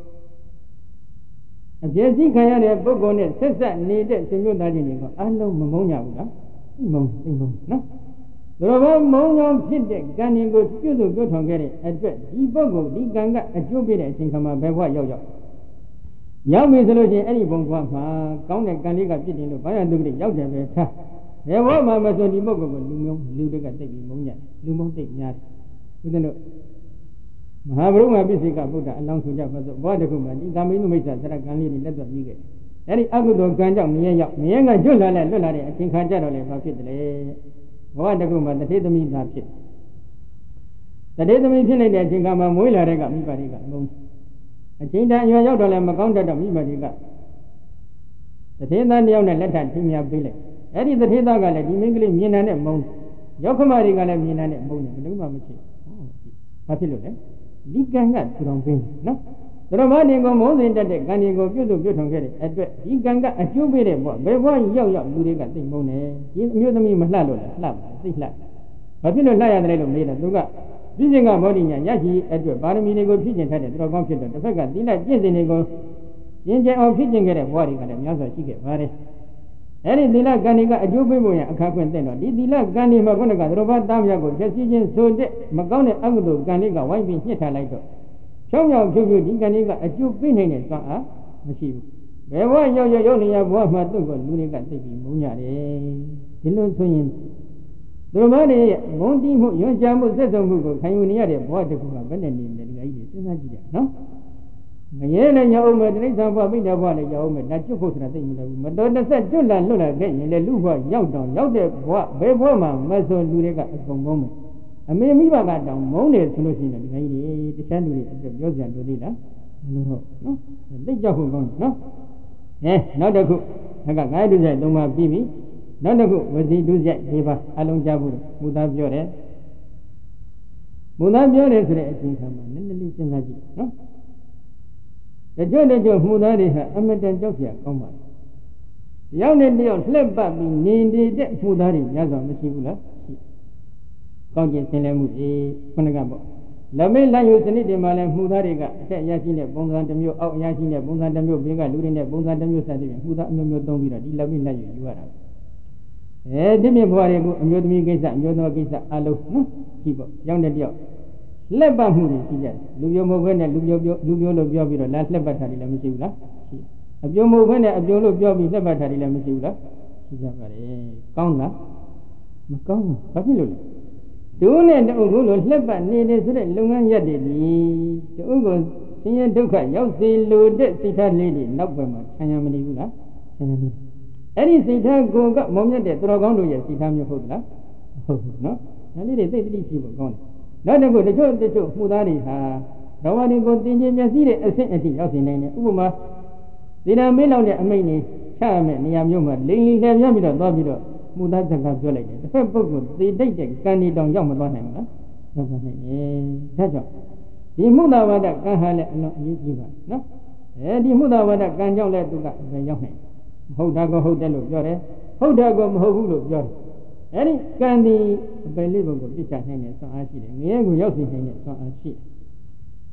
S1: အပြည့်စည်ခံရတဲ့ပုဂ္ဂိုလ်နဲ့ဆက်ဆက်နေတဲ့ဆွေမျိုးသားချင်းတွေကိုအလုံးမမုန်းကြဘူးလားမုန်းနော်သူတော်ဘာမုန်းကြောင့်ဖြစ်တဲ့ကံတွေကိုပြုစုပြုထောင်ခဲ့တဲ့အတွက်ဒီပုဂ္ဂိုလ်ဒီကံကအကျိုးပေးတဲ့အချိန်ခါမှာဘယ်ဘဝရောက်ပြီဆိုလို့ရှိရင်အဲ့ဒီဘုံဘဝမှာကောင်းတဲ့ကံလေးကပြစ်တင်လို့ဘာရတုတ်ရောက်တယ်ပဲထားဘယ်ဘဝမှာမဆိုဒီပုဂ္ဂိုလ်ကိုလူတွေကသိပြီးမုန်းကြတယ်လူမုန်းသိများတယ်ဦးဇင်းတို့မဟာဗုဒ္ဓမှာပြည့်စုံကဗုဒ္ဓအလောင်းဆိုကြပါစို့ဘောတခုမှာဒီကာမိနုမိစ္ဆာစရကံလေးတွေလက်သွက်ပြီးခဲ့တယ်အဲ့ဒီအကုသိုလ်ကံကြောင့်မြဲကကျွတ်လာလွတ်လာတဲ့အချိန်ခါကြတော့လေဘာဖြစ်တယ်လဲဘောတခုမှာတထေသမီးသာဖြစ်တထေသမီးဖြစ်လိုက်တဲ့အချိန်ခါမှာမွေးလာတဲ့ကမိဘတွေကမုန်းအချိန်တန်အရွယ်ရောက်တော့လည်းမကောင်းတတ်တော့မိဘတွေကတထေသားတယောက်နဲ့လက်ထပ်ထင်းများပေးလိုက်အဲ့ဒီတထေသားကလည်းဒီမိန်းကလေးမြင်တဲ့မုန်းရောက်ခမတွေကလည်းမြင်တဲ့မုန်းတယ်ဘယ်လိုမှမရှိဘာဖြစ်လို့လဲဒီကံကသူတော်ပင်းနော်သူတော်ဘာတွေကိုမုန်းစင်တတ်တဲ့ကံတွေကိုပြုစုပြုထောင်ခဲ့တဲ့အတွက်ဒီကံကအကျိုးပေးတဲ့ဘဝဘယ်ဘဝရောက်လူတွေကသိမုန်းတယ်ဒီအမျိုးသမီးမလှလို့လားလှပါသိလှဘာဖြစ်လို့လှရတယ်လို့မေးတယ်သူကပြည့်စင်ကမောဒိညာရရှိအတွက်ပါရမီတွေကိုဖြည့်ကျင်ထားတဲ့သူတော်ကောင်းဖြစ်တော့တစ်ဖက်ကသီလကျင့်စဉ်တွေကိုကျင့်ကြံအောင်ဖြည့်ကျင်ခဲ့တဲ့ဘဝတွေကလည်းများစွာရှိခဲ့ပါတယ်အဲ့ဒီသီလကံတွေကအကျိုးပေးဖို့ရအခါခွင့်တဲ့တော့ဒီသီလကံတွေမှာခုနကသရောဘသားမြတ်ကိုဖြည့်ဆည်းခြင်းဆိုတဲ့မကောင်းတဲ့အကုသိုလ်ကံတွေကဝိုင်းပြီးညှစ်ထားလိုက်တော့ဖြောင်းဖြောင်းဖြူဖြူဒီကံတွေကအကျိုးပေးနိုင်တဲ့စွမ်းအားမရှိဘူးဘယ်ဘဝရောက်နေရဘဝမှာသူ့ကိုလူတွေကသိပြီးမုန်းကြတယ်ဒီလိုဆိုရင်သူတော်ဘာတွေရဲ့မုန်းတိမှုယွံ့ကြမှုသက်ဆုံးမှုကိုခံယူနေရတဲ့ဘဝတစ်ခုကဘယ်နဲ့နေလဲဒီကကြီးတွေစဉ်းစားကြည့်ကြနော်မရဲလည်းရောက်အောင်မယ်တိဋ္ဌာဘဝပိဋ္ဌာဘဝလည်းရောက်အောင်မယ်ဒါကျွတ်ဖို့ဆိုတာသိမလို့ဘူးမတော်တစ်ဆက်ကျွတ်လာလွတ်လာခဲ့ရင်လည်းလူဘဝရောက်တဲ့ဘဝဘယ်ဘဝမှာမဆိုလူတွေကအကုန်မုန်းမယ်အမေမိဘကတောင်မုန်းတယ်ဆိုလို့ရှိရင်ဒီကကြီးတွေတခြားလူတွေအတွက်ပြောစရာလိုသေးလားမလိုတော့နော်သိကြောက်ဖို့ကောင်းနော်နောက်တစ်ခုဒါကငါးဒုစရိုက်သုံးပါးပြီးပြီနောက်တစ်ခုဝစီဒုစရိုက်၄ပါးအလုံးကြဖို့မူသားပြောတယ်ဆိုတဲ့အချိန်ခါမှာနည်းနည်းလေးစဉ်းစားကြည့်နော်တချို့မူသားတွေဟာအမတန်ကြောက်စရာကောင်းပါလေတယောက်နဲ့တယောက်လှက်ပတ်ပြီးနေနေတဲ့မူသားတွေများစွာမရှိဘူးလားရှိကောင်းကျင်ဆင်းလဲမှုခုနကပေါ့လမေးလမ်းယူစနစ်တွေမှာလည်းမူသားတွေကအထက်အရာရှိတဲ့ပုံစံတစ်မျိုးအောက်အရာရှိတဲ့ပုံစံတစ်မျိုးဘေးကလူတွေနဲ့ပုံစံတစ်မျိုးစသဖြင့်မူသားအမျိုးမျိုးသုံးပြီးတော့ဒီလမေးလမ်းယူရတာဒီမြဘွားတွေကိုအမျိုးသမီးကိစ္စအမျိုးသားကိစ္စအလုံးနော်ရှိပေါ့ရောက်တဲ့တယောက်လှက်ပတ်မှုတွေရှိကြတယ်လူပြိုမဟုတ်ဘဲနဲ့လူပြိုလို့ပြောပြီးတော့လှက်ပတ်တာတွေလည်းမရှိဘူးလားရှိအပြိုမဟုတ်ဘဲနဲ့အပြိုလို့ပြောပြီးလှက်ပတ်တာတွေလည်းမရှိဘူးလားရှိကြပါတယ်ကောင်းလားမကောင်းဘူးဘာဖြစ်လို့လဲဒုနဲ့တူကိုလိုလှက်ပတ်နေတယ်ဆိုတဲ့လုပ်ငန်းရက်တွေဒီတူကိုဆင်းရဲဒုက္ခရောက်စေလိုတဲ့စိတ်ထားလေးတွေနောက်ပဲမှာဆံရမနေဘူးလားဆံရနေအဲ့ဒီစိတ်ထားကိုကမောမြတ်တဲ့သူတော်ကောင်းတို့ရဲ့စိတ်ထားမျိုးဟုတ်လားဟုတ်ဘူးနော်ဒါလေးတွေသိသိရှိဖို့ကောင်းတယ်နောက်တစ်ခုတချို့မှုသားတွေဟာတော်ဝါတွေကိုတင်ကျင်မျက်စိတဲ့အဆင့်အထိရောက်နေနိုင်တယ်ဥပမာဒီနာမေးလောက်တဲ့အမိန့်တွေချရမယ်နေရာမျိုးမှာလိန်လိန်နဲ့ပြပြီးတော့သွားပြီးတော့မှုသားစကားပြောလိုက်တယ်တစ်ဖက်ပုဂ္ဂိုလ်သေတိတ်တဲ့ကံဒီတောင်ရောက်မသွားနိုင်ဘူးလားရောက်သွားနိုင်တယ်ဒါကြောင့်ဒီမှုသာဝါဒကံဟာလည်းအလွန်အရေးကြီးပါနော်ဒီမှုသာဝါဒကံကြောင့်လည်းသူကပဲရောက်နိုင်ဟုတ်တာကိုဟုတ်တယ်လို့ပြောတယ်ဟုတ်တာကိုမဟုတ်ဘူးလို့ပြောတယ်အဲ့ဒီကံဒီအပယ်လေးဘုံကိုပြစ်ချနိုင်တဲ့ဆွမ်းအားရှိတယ်ငရဲကိုရောက်စေနိုင်တဲ့ဆွမ်းအားရှိတယ်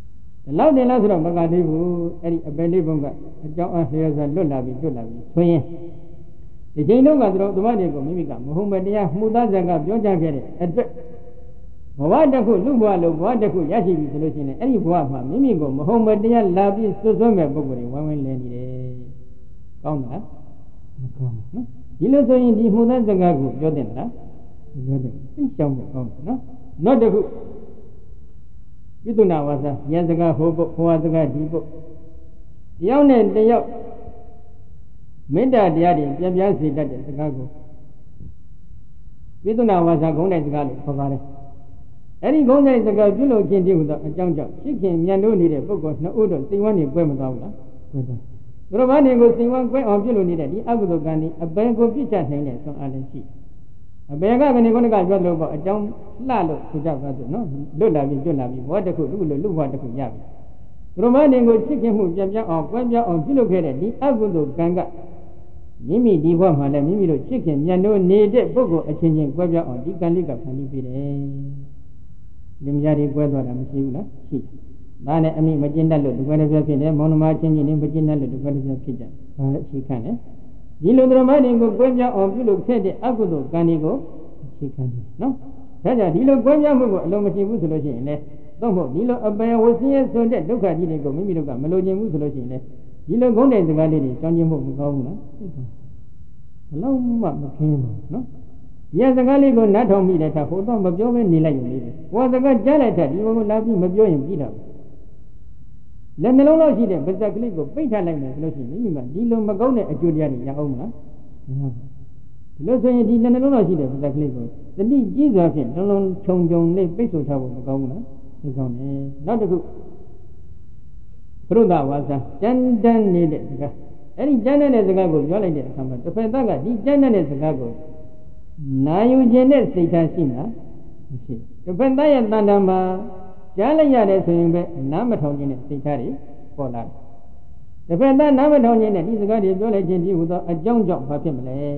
S1: လောက်တင်လားဆိုတော့မကသေးဘူးအဲ့ဒီအပယ်လေးဘုံကအကြောင်းအားလျော်စွာလွတ်လာပြီဆိုရင်ဒီချိန်တုန်းကသူတို့ဓမ္မတွေကိုမိမိကမဟုတ်မတရားမှုသားဇံကပြောကြခဲ့တဲ့အတွက်ဘဝတစ်ခုလူဘဝလိုဘဝတစ်ခုရရှိပြီဆိုလို့ရှိရင်အဲ့ဒီဘဝမှာမိမိကိုမဟုတ်မတရားလာပြီးစွတ်စွတ်မဲ့ပုဂ္ဂိုလ်တွေဝိုင်းဝန်းလဲနေတယ်ကောင်းလားမကောင်းဘူးနော်ဒီလိုဆိုရင်ဒီမှုသားဇံကကိုပြောတဲ့လားပြောတယ်သိချောင်းဖို့ကောင်းတယ်နော်နောက်တစ်ခုပိသုနာဝါစာဉာဏ်စကားဟောဖို့ဘဝစကားဒီဖို့တယောက်နဲ့တယောက်မေတ္တာတရားတွေပြပြစေတတ်တဲ့စကားကိုပိသုနာဝါစာဂုဏ်တဲ့စကားလို့ခေါ်ပါတယ်အဲ့ဒီဂုဏ်တဲ့စကားပြုလို့ခြင်းတည်းဟူသောအကြောင်းကြောင့်ရှိခင်မြန်လို့နေတဲ့ပုဂ္ဂိုလ်နှစ်ဦးတို့စိတ်ဝမ်းနေကွဲမသွားဘူးလားကွဲသွားသူတို့ဘာတွေကိုစိတ်ဝမ်းကွဲအောင်ပြုလို့နေတဲ့ဒီအကုသိုလ်ကံဒီအပယ်ကိုပြစ်ချနိုင်တဲ့ဆွမ်းအားလည်းရှိအပေကကနေခုနကပြောလို့ပေါ့အကြောင်းလှလို့ဆိုကြပါစို့နော်လွတ်လာပြီဘောတစ်ခုလူဘဝတစ်ခုရပြီဘုရမဏင်ကိုချစ်ခင်မှုပြန်ပြောင်းအောင်ကွဲပြောင်းအောင်ပြုလုပ်ခဲ့တဲ့ဒီအကုသိုလ်ကံကမိမိဒီဘဝမှာလည်းမိမိတို့ချစ်ခင်မြတ်လို့နေတဲ့ပုဂ္ဂိုလ်အချင်းချင်းကွဲပြောင်းအောင်ဒီကံလေးကဖန်တီးပေးတယ်လင်မယားတွေကွဲသွားတာမရှိဘူးလားရှိဒါနဲ့အမိမကျင့်တတ်လို့ဒီကွဲတစ်ပြဖြစ်တယ်မောင်နှမချင်းချင်းနဲ့မကျင့်တတ်လို့ဒီကွဲတစ်ပြဖြစ်ကြဘာလဲအခြေခံလဲဒီလိုဓမ္မတွေကိုကွဲပြားအောင်ပြုလုပ်ခဲ့တဲ့အကုသိုလ်ကံတွေကိုအခြေခံတယ်နော်ဒါကြောင့်ဒီလိုကွဲပြားမှုကိုအလုံးမရှိဘူးဆိုလို့ရှိရင်လည်းတော့မဟုတ်ဒီလိုအပယ်ဝဆင်းရဲဆိုတဲ့ဒုက္ခကြီးတွေကိုမိမိတို့ကမလိုချင်ဘူးဆိုလို့ရှိရင်လည်းဒီလိုဂုဏ်တဲ့စကားလေးတွေကြောင်းကျင်ဖို့မကောင်းဘူးလားဘလုံးမှမခင်းဘူးနော်ဒီစကားလေးကိုနားထောင်မိတဲ့အခါဟိုတော့မပြောဘဲနေလိုက်ရုံလေးပဲဟိုစကားကြားလိုက်တဲ့ဒီဘုံကိုလာပြီးမပြောရင်ပြီးတော့လက်နှလုံးလောက်ရှိတဲ့ပါဇက်ကလေးကိုပိတ်ထားလိုက်မယ်ဆိုလို့ရှိရင်မိမိမှာဒီလိုမကောင်းတဲ့အကျိုးတရားတွေရအောင်မလားမရဘူးဒီလိုဆိုရင်ဒီလက်နှလုံးလောက်ရှိတဲ့ပါဇက်ကလေးကိုသတိကြီးစွာဖြင့်လုံးလုံးခြုံခြုံလေးပိတ်ဆို့ထားဖို့မကောင်းဘူးလားမကောင်းနဲ့နောက်တစ်ခုဘုရုဒ္ဓဝါစာကြမ်းတမ်းနေတဲ့စကားအဲ့ဒီကြမ်းတမ်းတဲ့စကားကိုပြောလိုက်တဲ့အခါမှာတစ်ဖက်သားကဒီကြမ်းတမ်းတဲ့စကားကိုနာယူခြင်းနဲ့စိတ်ထားရှိမလားမရှိတစ်ဖက်သားရဲ့တဏ္ဍာမှာကြားလိုက်ရတယ်ဆိုရင်ပဲနားမထောင်ခြင်းနဲ့စိတ်ထားတွေပေါ်လာတယ်။တစ်ဖက်သားနားမထောင်ခြင်းနဲ့ဒီစကားတွေပြောလိုက်ခြင်းဒီဟူသောအကြောင်းကြောင့်ဘာဖြစ်မလဲ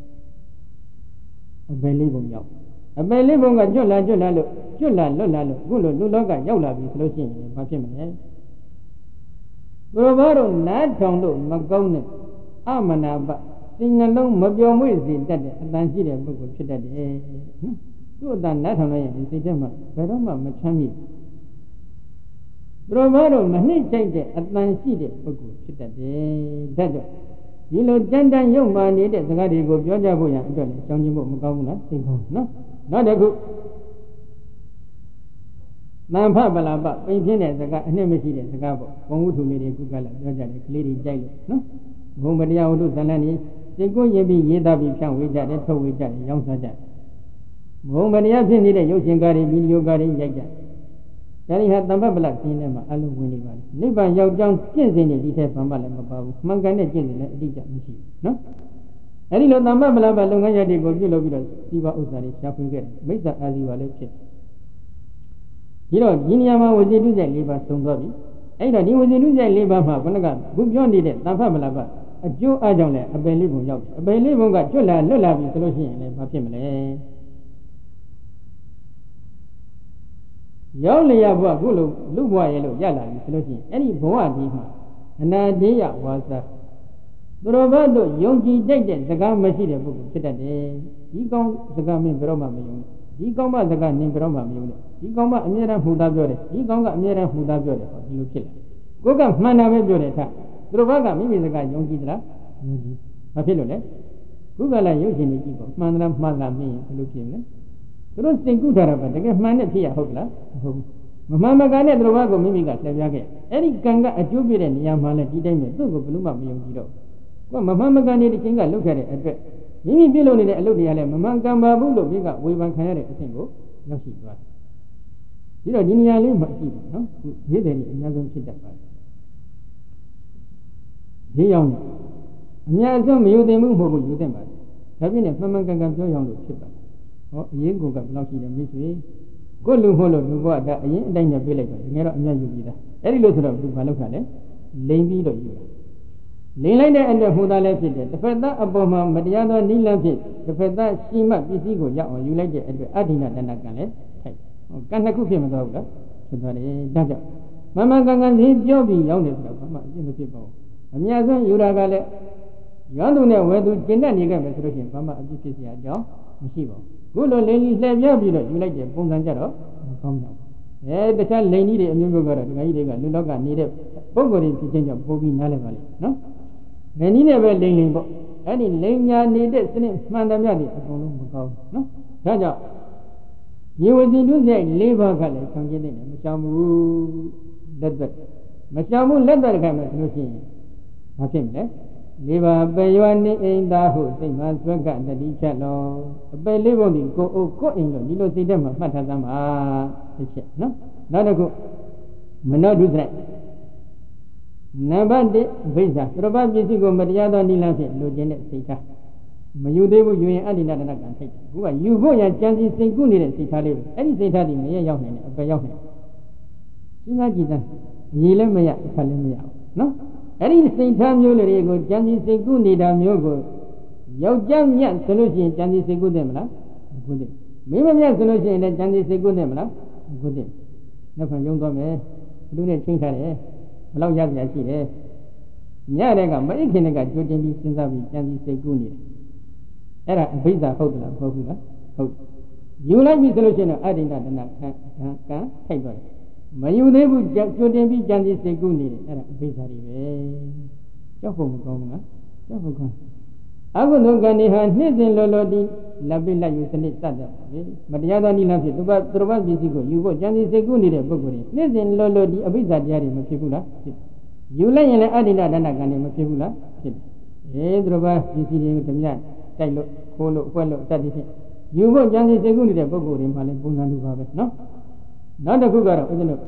S1: ။အပယ်လေးပုံရောက်။အပယ်လေးပုံကကျွတ်လာလွတ်လာလို့ခုလိုလူလောကရောက်လာပြီဆိုလို့ရှိရင်ဘာဖြစ်မလဲ။ဘုရားတို့နားထောင်လို့မကောင်းတဲ့အမနာပစိတ်နှလုံးမပျော်မွေ့စေတတ်တဲ့အတန်ရှိတဲ့ပုဂ္ဂိုလ်ဖြစ်တတ်တယ်။သူ့အတန်နားထောင်လိုက်ရင်စိတ်ထဲမှာဘယ်တော့မှမချမ်းမြေ့ဘူးဘုရားတို့မနှိမ့်ချိုက်တဲ့အတန်ရှိတဲ့ပုဂ္ဂိုလ်ဖြစ်တတ်တယ်ဒါကြောင့်ဒီလိုကြမ်းတမ်းရုပ်မှနေတဲ့စကားတွေကိုပြောကြဖို့ရအတွက်လည်းကြောင်းကျင်ဖို့မကောင်းဘူးလားသိကောင်းနော်နောက်တစ်ခုမန်ဖပလာပပိန်ပြင်းတဲ့စကားအနှစ်မရှိတဲ့စကားပေါ့ဘုံဝုထုလေးတွေခုကလာပြောကြတယ်ကလေးတွေကြိုက်လို့နော်ဘုံမတရားဝုထုဇလန်ကြီးစိတ်ကိုရပြီးရေးသားပြီးဖြန့်ဝေကြတယ်ထုတ်ဝေကြတယ်ရောင်းစားကြတယ်ဘုံမတရားဖြစ်နေတဲ့ရုပ်ရှင်ကားတွေဗီဒီယိုကားတွေရိုက်ကြဒါရီဟာတမ္ပပလကျင်းထဲမှာအလုံးဝင်နေပါလေနိဗ္ဗာန်ရောက်ကြောင်းကျင့်စဉ်တွေဒီထက်ဗမာလည်းမပါဘူးမှန်ကန်တဲ့ကျင့်စဉ်လည်းအတိအကျမရှိဘူးနော်အဲဒီလိုတမ္ပပလပလုပ်ငန်းရပ်တွေကိုပြုလုပ်ပြီးတော့စီးပွားဥစ္စာတွေရှားဖွေခဲ့တယ်မိစ္ဆာအာဇီဝလည်းဖြစ်ဒီတော့ဒီနေရာမှာဝစီတုကျ4ပါးသုံးသွားပြီအဲ့တော့ဒီဝစီတုကျ4ပါးမှာဘုန်းကခုပြောနေတဲ့တမ္ပပလပအကျိုးအကြောင်းလည်းအပယ်လေးပုံရောက်တယ်အပယ်လေးပုံကကျွတ်လာလွတ်လာပြီဆိုလို့ရှိရင်လည်းမဖြစ်မလဲရောက်လျက်ဘဝခုလိုလူဘဝရဲ့လို့ရလာပြီဆိုလို့ရှိရင်အဲ့ဒီဘဝဒီမှာအနာတေယဝါစာသူတော်ဘာတို့ယုံကြည်တတ်တဲ့စကားမရှိတဲ့ပုဂ္ဂိုလ်ဖြစ်တတ်တယ်ဒီကောင်းစကားမင်းဘယ်တော့မှမယုံနဲ့ဒီကောင်းမစကားနင်းဘယ်တော့မှမယုံနဲ့ဒီကောင်းမအမြဲတမ်းမှုသားပြောတယ်ဒီကောင်းကအမြဲတမ်းမှုသားပြောတယ်ဟောဒီလိုဖြစ်လာကိုကမှန်တာပဲပြောတယ်ထားသူတော်ဘာကမိမိစကားယုံကြည်သလားယုံကြည်ဘာဖြစ်လို့လဲခုကလည်းရုပ်ရှင်တွေကြည့်ပေါ့မှန်သလားမှားလားမင်းဘယ်လိုဖြစ်မလဲသူတို့စိတ်ကူးထားတာပဲတကယ်မှန်တဲ့ဖြစ်ရဟုတ်လားဟုတ်ဘူးမမှန်မကန်တဲ့သူတော်ဘာကိုမိမိကလှည့်ပြခဲ့အဲ့ဒီကံကအကျိုးပြတဲ့နေရာမှာလည်းဒီတိုင်းပဲသူ့ကိုဘယ်လို့မှမယုံကြည်တော့ကိုကမမှန်မကန်တဲ့ချင်းကလုပ်ခဲ့တဲ့အတွက်မိမိပြုလုပ်နေတဲ့အလုပ်တွေကလည်းမမှန်ကန်ပါဘူးလို့မိကဝေဖန်ခံရတဲ့အဆင့်ကိုရောက်ရှိသွားတယ်ဒီတော့ဒီနေရာလေးမှာကြည့်ပါနော်ရေးတယ်ဒီအများဆုံးဖြစ်တတ်ပါတယ်ရေးရောက်အများဆုံးမယူသင့်ဘူးမဟုတ်ဘူးယူသင့်ပါတယ်ဒါပြည့်နဲ့မှန်မှန်ကန်ကန်ပြောရအောင်လို့ဖြစ်ပါတယ်ဟောအရင်ကဘယ်လောက်ရှိတယ်မိတ်ဆွေကိုလူမဟုတ်လို့လူဘဝဒါအရင်အတိုင်းနဲ့ပြေးလိုက်တော့ငယ်တော့အများယူပြီးသားအဲ့ဒီလိုဆိုတော့သူဘာလုပ်ခါလဲလိန်ပြီးတော့ယူတာလိန်လိုက်တဲ့အတွက်ဟိုသားလည်းဖြစ်တယ်တစ်ဖက်သားအပေါ်မှာမတရားသောနိလန့်ဖြစ်တစ်ဖက်သားရှိမှပစ္စည်းကိုရောက်အောင်ယူလိုက်တဲ့အတွက်အဋ္ဌိဏတဏ္ဍကံလည်းထိုက်ကံနှစ်ခုဖြစ်မသွားဘူးလားဖြစ်သွားတယ်ဒါကြောင့်မကန်ကန်စီပြောပြီးရောက်တယ်ဆိုတော့ဘာမှအပြစ်မဖြစ်ပါဘူးအများဆုံးယူတာကလည်းရောင်းသူနဲ့ဝယ်သူကျင့်တတ်နေကြမယ်ဆိုလို့ရှိရင်ဘာမှအပြစ်ဖြစ်เสียအကြောင်းမရှိပါဘူးခုလိုလိန်ကြီးလှည့်ပြပြီးတော့ယူလိုက်တဲ့ပုံစံကြတော့မကောင်းဘူးတခြားလိန်ကြီးတွေအမျိုးမျိုးကတော့ဒီကကြီးတွေကလူလောကနေတဲ့ပုံကိုယ်တွေဖြစ်ချင်းကြောင့်ပို့ပြီးနားလည်ပါလိမ့်နော်လိန်ကြီးနဲ့ပဲလိန်ပေါ့အဲ့ဒီလိန်ညာနေတဲ့စနစ်မှန်သမျှတွေအကုန်လုံးမကောင်းဘူးနော်ဒါကြောင့်ရေဝစီတုဆိုင်၄ပါးကလည်းဆောင်ကျင်းနေတယ်မရှောင်ဘူးလက်သက်မရှောင်ဘူးလက်သက်ခိုင်းမယ်ဆိုလို့ရှိရင်ဘာဖြစ်မလဲ၄ပါးပေယောနေအိမ်သားဟုစိတ်မှဆွဲကတတိချက်လောအပေလေးပုံဒီကိုအိုကိုအိမ်လို့ဒီလိုစိတ်ထဲမှာမှတ်ထားသမ်းပါတစ်ချက်နော်နောက်တစ်ခုမနောဒုစရိုက်နံပါတ်1ဘိဇာသရပပစ္စည်းကိုမတရားသောနိလန်းဖြင့်လိုချင်တဲ့စိတ်ထားမယူသေးဘူးယူရင်အတ္တိနတနကံထိုက်တယ်ခုကယူဖို့ရကြံစီစိတ်ကူးနေတဲ့စိတ်ထားလေးပဲအဲ့ဒီစိတ်ထားဒီမရရောက်နိုင်တယ်အပေရောက်နိုင်စဉ်းစားကြည့်သားရေလည်းမရအခက်လည်းမရဘူးနော်အဲ့ဒီစိတ်ထားမျိုးတွေကိုကြံစီစိတ်ကူးနေတာမျိုးကိုယောက်ျားမြတ်ဆိုလို့ရှိရင်ကြံစီစိတ်ကူးတယ်မလားမကူးတယ်မိန်းမမြတ်ဆိုလို့ရှိရင်လည်းကြံစီစိတ်ကူးတယ်မလားမကူးတယ်နောက်ခံရုံသွားမယ်လူနဲ့ချင်းထားတယ်ဘလောက်ရစရာရှိတယ်ညတဲ့ကမအိခင်တဲ့ကကြိုတင်ပြီးစဉ်းစားပြီးကြံစီစိတ်ကူးနေတယ်အဲ့ဒါအဘိဓါဟုတ်တယ်လားမဟုတ်ဘူးလားဟုတ်ယူလိုက်ပြီဆိုလို့ရှိရင်တော့အတ္တိနတနာကံထိုက်သွားတယ်မယူသေးဘူးကြိုတင်ပြီးကြံစီစိတ်ကူးနေတယ်အဲ့ဒါအဘိဓါတွေပဲကြောက်ဖို့မကောင်းဘူးလားကြောက်ဖို့ကောင်းအကုသိုလ်ကံတွေဟာနှစ်စဉ်လောလောဒီလက်ပိလက်ယူစနစ်စတဲ့မတရားသောနိလန်းဖြစ်သူကသူတော်ဘာပစ္စည်းကိုယူဖို့ကြံစီစိတ်ကူးနေတဲ့ပုဂ္ဂိုလ်တွေနှစ်စဉ်လောလောဒီအဘိဓါတရားတွေမဖြစ်ဘူးလားဖြစ်ယူလိုက်ရင်လည်းအတ္တိနတနာကံတွေမဖြစ်ဘူးလားဖြစ်သူတော်ဘာပစ္စည်းတွေကိုဓမြတိုက်လို့ခိုးလို့ဖွက်လို့တတ်သည်ဖြင့်ယူဖို့ကြံစီစိတ်ကူးနေတဲ့ပုဂ္ဂိုလ်တွေမှလည်းပုံစံတူပါပဲနော်နောက်တစ်ခုကတော့ဦးဇင်းတို့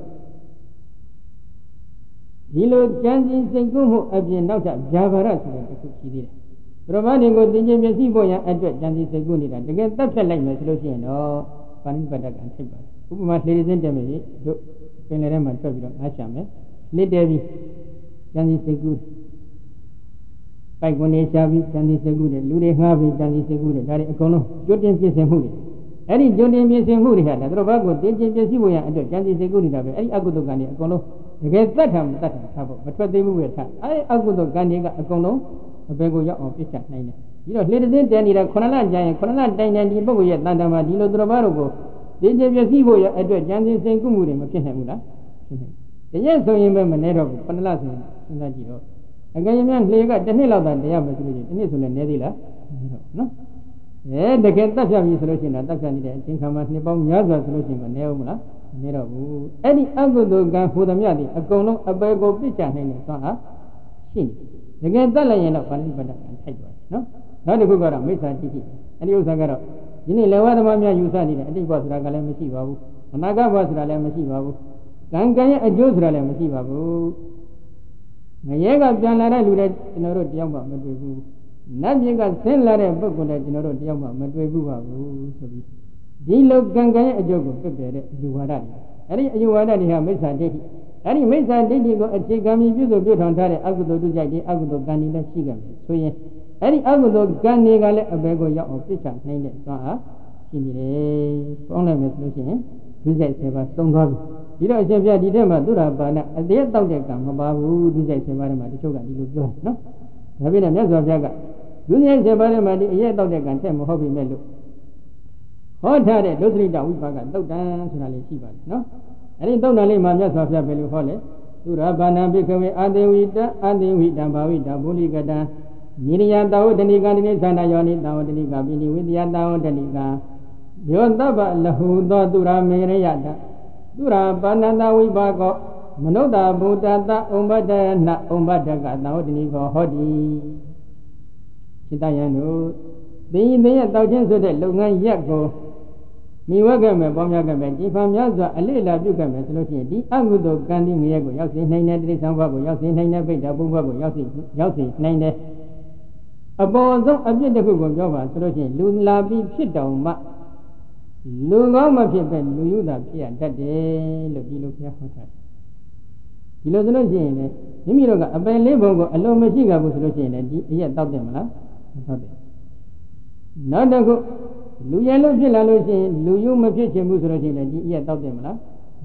S1: ဒီလိုကြံစီစိတ်ကူးမှုအပြင်နောက်ထပ်ဗျာပါဒဆိုတဲ့တစ်ခုရှိသေးတယ်ဘုရားတွေကိုသင်ခြင်းမျက်စိဖို့ရန်အတွက်ကြံစီစိတ်ကူးနေတာတကယ်တက်ဖြတ်လိုက်မယ်ဆိုလို့ရှိရင်တော့ပါဏိပတ္တကံထိပ်ပါတယ်ဥပမာလှေစင်းတက်မယ်တို့ပင်လယ်ထဲမှာထွက်ပြီးတော့အားရှာမယ်လှေတဲပြီးကြံစီစိတ်ကူးပိုက်ကွန်နေရှာပြီးကြံစီစိတ်ကူးတယ်လူတွေငှားပြီးကြံစီစိတ်ကူးတယ်ဒါတွေအကုန်လုံးကြွတင်ပြည့်စင်မှုတွေအဲ့ဒီကြွတင်ပြည့်စင်မှုတွေဟာဒါတို့ဘာကိုသင်ခြင်းမျက်စိဖို့ရန်အတွက်ကြံစီစိတ်ကူးနေတာပဲအဲ့ဒီအကုသိုလ်ကံတွေအကုန်လုံးတကယ်တတ်တာမတတ်တာထားဖို့မထွက်သေးဘူးပဲထားအဲ့ဒီအကုသိုလ်ကံတွေကအကုန်လုံးအပေကိုရောက်အောင်ပြစ်ချနိုင်တယ်ပြီးတော့လှေတစ်စင်းတန်နေတာ9လကြာရင်9လတိုင်တိုင်ဒီပုဂ္ဂိုလ်ရဲ့တန်တမာဒီလိုသူတော်ဘာတို့ကိုသင်ခြင်းမျက်စိဖို့ရအတွက်ကြံစီစိတ်ကူးမှုတွေမဖြစ်နိုင်ဘူးလားဖြစ်နိုင်တယ်တရက်ဆိုရင်ပဲမနေတော့ဘူး9လဆိုရင်စဉ်းစားကြည့်တော့အကယ်၍လှေကတစ်နှစ်လောက်သာတရားမယ်ဆိုလို့ရှိရင်တစ်နှစ်ဆိုလည်းနည်းသေးလားနည်းတော့နော်တကယ်တတ်ပြပြီဆိုလို့ရှိရင်တော့တတ်ပြနေတဲ့အချိန်ခါမှာနှစ်ပေါင်းများစွာဆိုလို့ရှိရင်မနည်းဘူးမလားမနည်းတော့ဘူးအဲ့ဒီအကုသိုလ်ကံဟူသမျှဒီအကုန်လုံးအပေကိုပြစ်ချနိုင်တယ်ဆိုတော့ရှိနေတကယ်တတ်လိုက်ရင်တော့ပါဠိပတ္တကံထိုက်သွားတယ်နော်နောက်တစ်ခုကတော့မိစ္ဆာတိတိအဲ့ဒီဥစ္စာကတော့ဒီနေ့လေဝါသမားများယူဆနေတယ်အတိတ်ဘဝဆိုတာကလည်းမရှိပါဘူးအနာဂတ်ဘဝဆိုတာလည်းမရှိပါဘူးကံကံရဲ့အကျိုးဆိုတာလည်းမရှိပါဘူးငရဲကပြန်လာတဲ့လူတွေကျွန်တော်တို့တယောက်မှမတွေ့ဘူးနတ်ပြည်ကဆင်းလာတဲ့ပုဂ္ဂိုလ်တွေကျွန်တော်တို့တယောက်မှမတွေ့ဘူးပါဘူးဆိုပြီးဒီလိုကံကံရဲ့အကျိုးကိုပြည့်ပြည့်တဲ့အယူဝါဒတွေအဲ့ဒီအယူဝါဒတွေဟာမိစ္ဆာဒိဋ္ဌိအဲ့ဒီမိစ္ဆာဒိဋ္ဌိကိုအခြေခံပြီးပြုစုပြုထောင်ထားတဲ့အကုသိုလ်တုကြိုက်တဲ့အကုသိုလ်ကံတွေလည်းရှိကြမယ်ဆိုရင်အဲ့ဒီအကုသိုလ်ကံတွေကလည်းအဘယ်ကိုရောက်အောင်ပြစ်ချနိုင်တဲ့သွားအားရှိနေတယ်ပေါင်းလိုက်မယ်ဆိုလို့ရှိရင်ဒုစရိုက်7ပါးသုံးသွားပြီဒီတော့အရှင်ပြဒီထဲမှာသုရပါဏအသေးတောက်တဲ့ကံမပါဘူးဒုစရိုက်7ပါးထဲမှာတချို့ကဒီလိုပြောတယ်နော်ဒါပြည့်နဲ့မြတ်စွာဘုရားကဒုစရိုက်7ပါးထဲမှာဒီအရေးတောက်တဲ့ကံထက်မဟုတ်ပြီမဲ့လို့ဟောထားတဲ့ဒုစရိတဝိပါကသုတ်တံဆိုတာလေးရှိပါတယ်နော်အဲ့ဒီသုတ်တံလေးမှာမြတ်စွာဘုရားဘယ်လိုဟောလဲသုရပါဏဘိက္ခဝေအာတေဝိတအာတေဝိတံဘာဝိတဗုလိကတံနိရိယတာဝတ္တနိကံတိသန္တယောနိတာဝတ္တနိကပိနိဝိတယတာဝတ္တနိကယောတပ္ပလဟုသောသုရမေရယတသုရပါဏတဝိပါကောမနုဿဗုဒ္ဓတဩမ္ပတ္တနဩမ္ပတ္တကတာဝတ္တနိကောဟောတိစိတယံတို့သင်ရဲ့တောက်ချင်းဆိုတဲ့လုပ်ငန်းရက်ကိုမိဝဲခဲ့မယ်ပေါင်းများခဲ့မယ်ဒီဖန်များစွာအလေလာပြုတ်ခဲ့မယ်ဆိုလို့ရှိရင်ဒီအကုသိုလ်ကံတိငရဲကိုရောက်စေနိုင်တဲ့တိရစ္ဆာန်ဘဝကိုရောက်စေနိုင်တဲ့ဗိဒ္ဓဘုံဘဝကိုရောက်စေနိုင်တဲ့အပေါ်ဆုံးအပြစ်တစ်ခုကိုပြောပါဆိုလို့ရှိရင်လူလာပြီးဖြစ်တော်မှလူကောင်းမဖြစ်ပဲလူယူတာဖြစ်ရတတ်တယ်လို့ဒီလိုဘုရားဟောထားတယ်ဒီလိုဆိုလို့ရှိရင်လည်းမိမိတို့ကအပယ်လေးဘုံကိုအလုံးမရှိကြဘူးဆိုလို့ရှိရင်လည်းဒီအရက်တောက်တယ်မလားမတောက်တယ်နောက်တစ်ခုလူရဲလို့ဖြစ်လာလို့ရှိရင်လူယူမဖြစ်ချင်ဘူးဆိုလို့ရှိရင်လည်းဒီအရက်တောက်တယ်မလားမ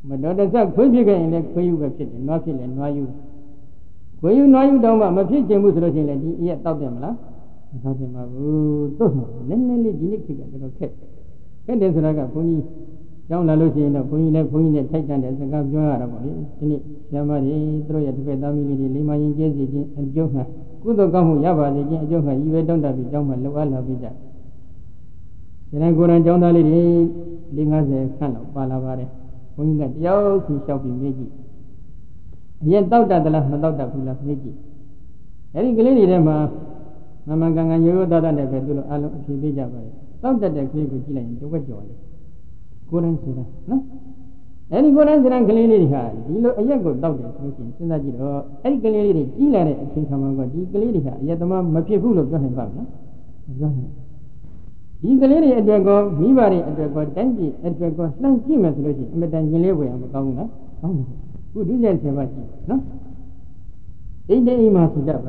S1: mà đó là sao khối cái này khối yêu cái chuyện nói chuyện là nói yêu khối yêu nói yêu đâu mà phía trên một số chuyện là đi tao tiền mà tao tiền mà tốt mà nên lấy gì này cái nó khét cái đến rồi cả khối trong là lúc gì nó khối này thay chân để sang cái joa ra vậy thế này xem mà đi rồi ya phải tao mình đi lấy mà những cái gì anh cho mà cũng tôi không hiểu vậy thì cho mà yêu đông đã bị trong mà lâu là bị chặt cho nên cô đang trong đó đi ngang sẽ khăn lọc ba la ba đấy khối này giáo thì sao bị mấy gì hiện tao đã là mà tao đã cũng là mấy gì cái này đi mà càng nhiều đó này phải tụi alo thì bây giờ vậy tao đã cái của chỉ là những cái chỗ này cô đang xem đó cái cô đang xem cái này đi ha đi lo ấy có tao để cái chuyện sinh ra gì đó cái này đi chỉ là cái chuyện tham quan đi cái này đi ha giờ tao mà phải phụ được cho hành pháp đó đi cái này ở đây mi ba này ở đây đánh gì ở đây làm gì mà rồi gì mà đánh gì lấy về mà không nữa không cứ đi ra xem vậy nó đây đây mà sudah vậy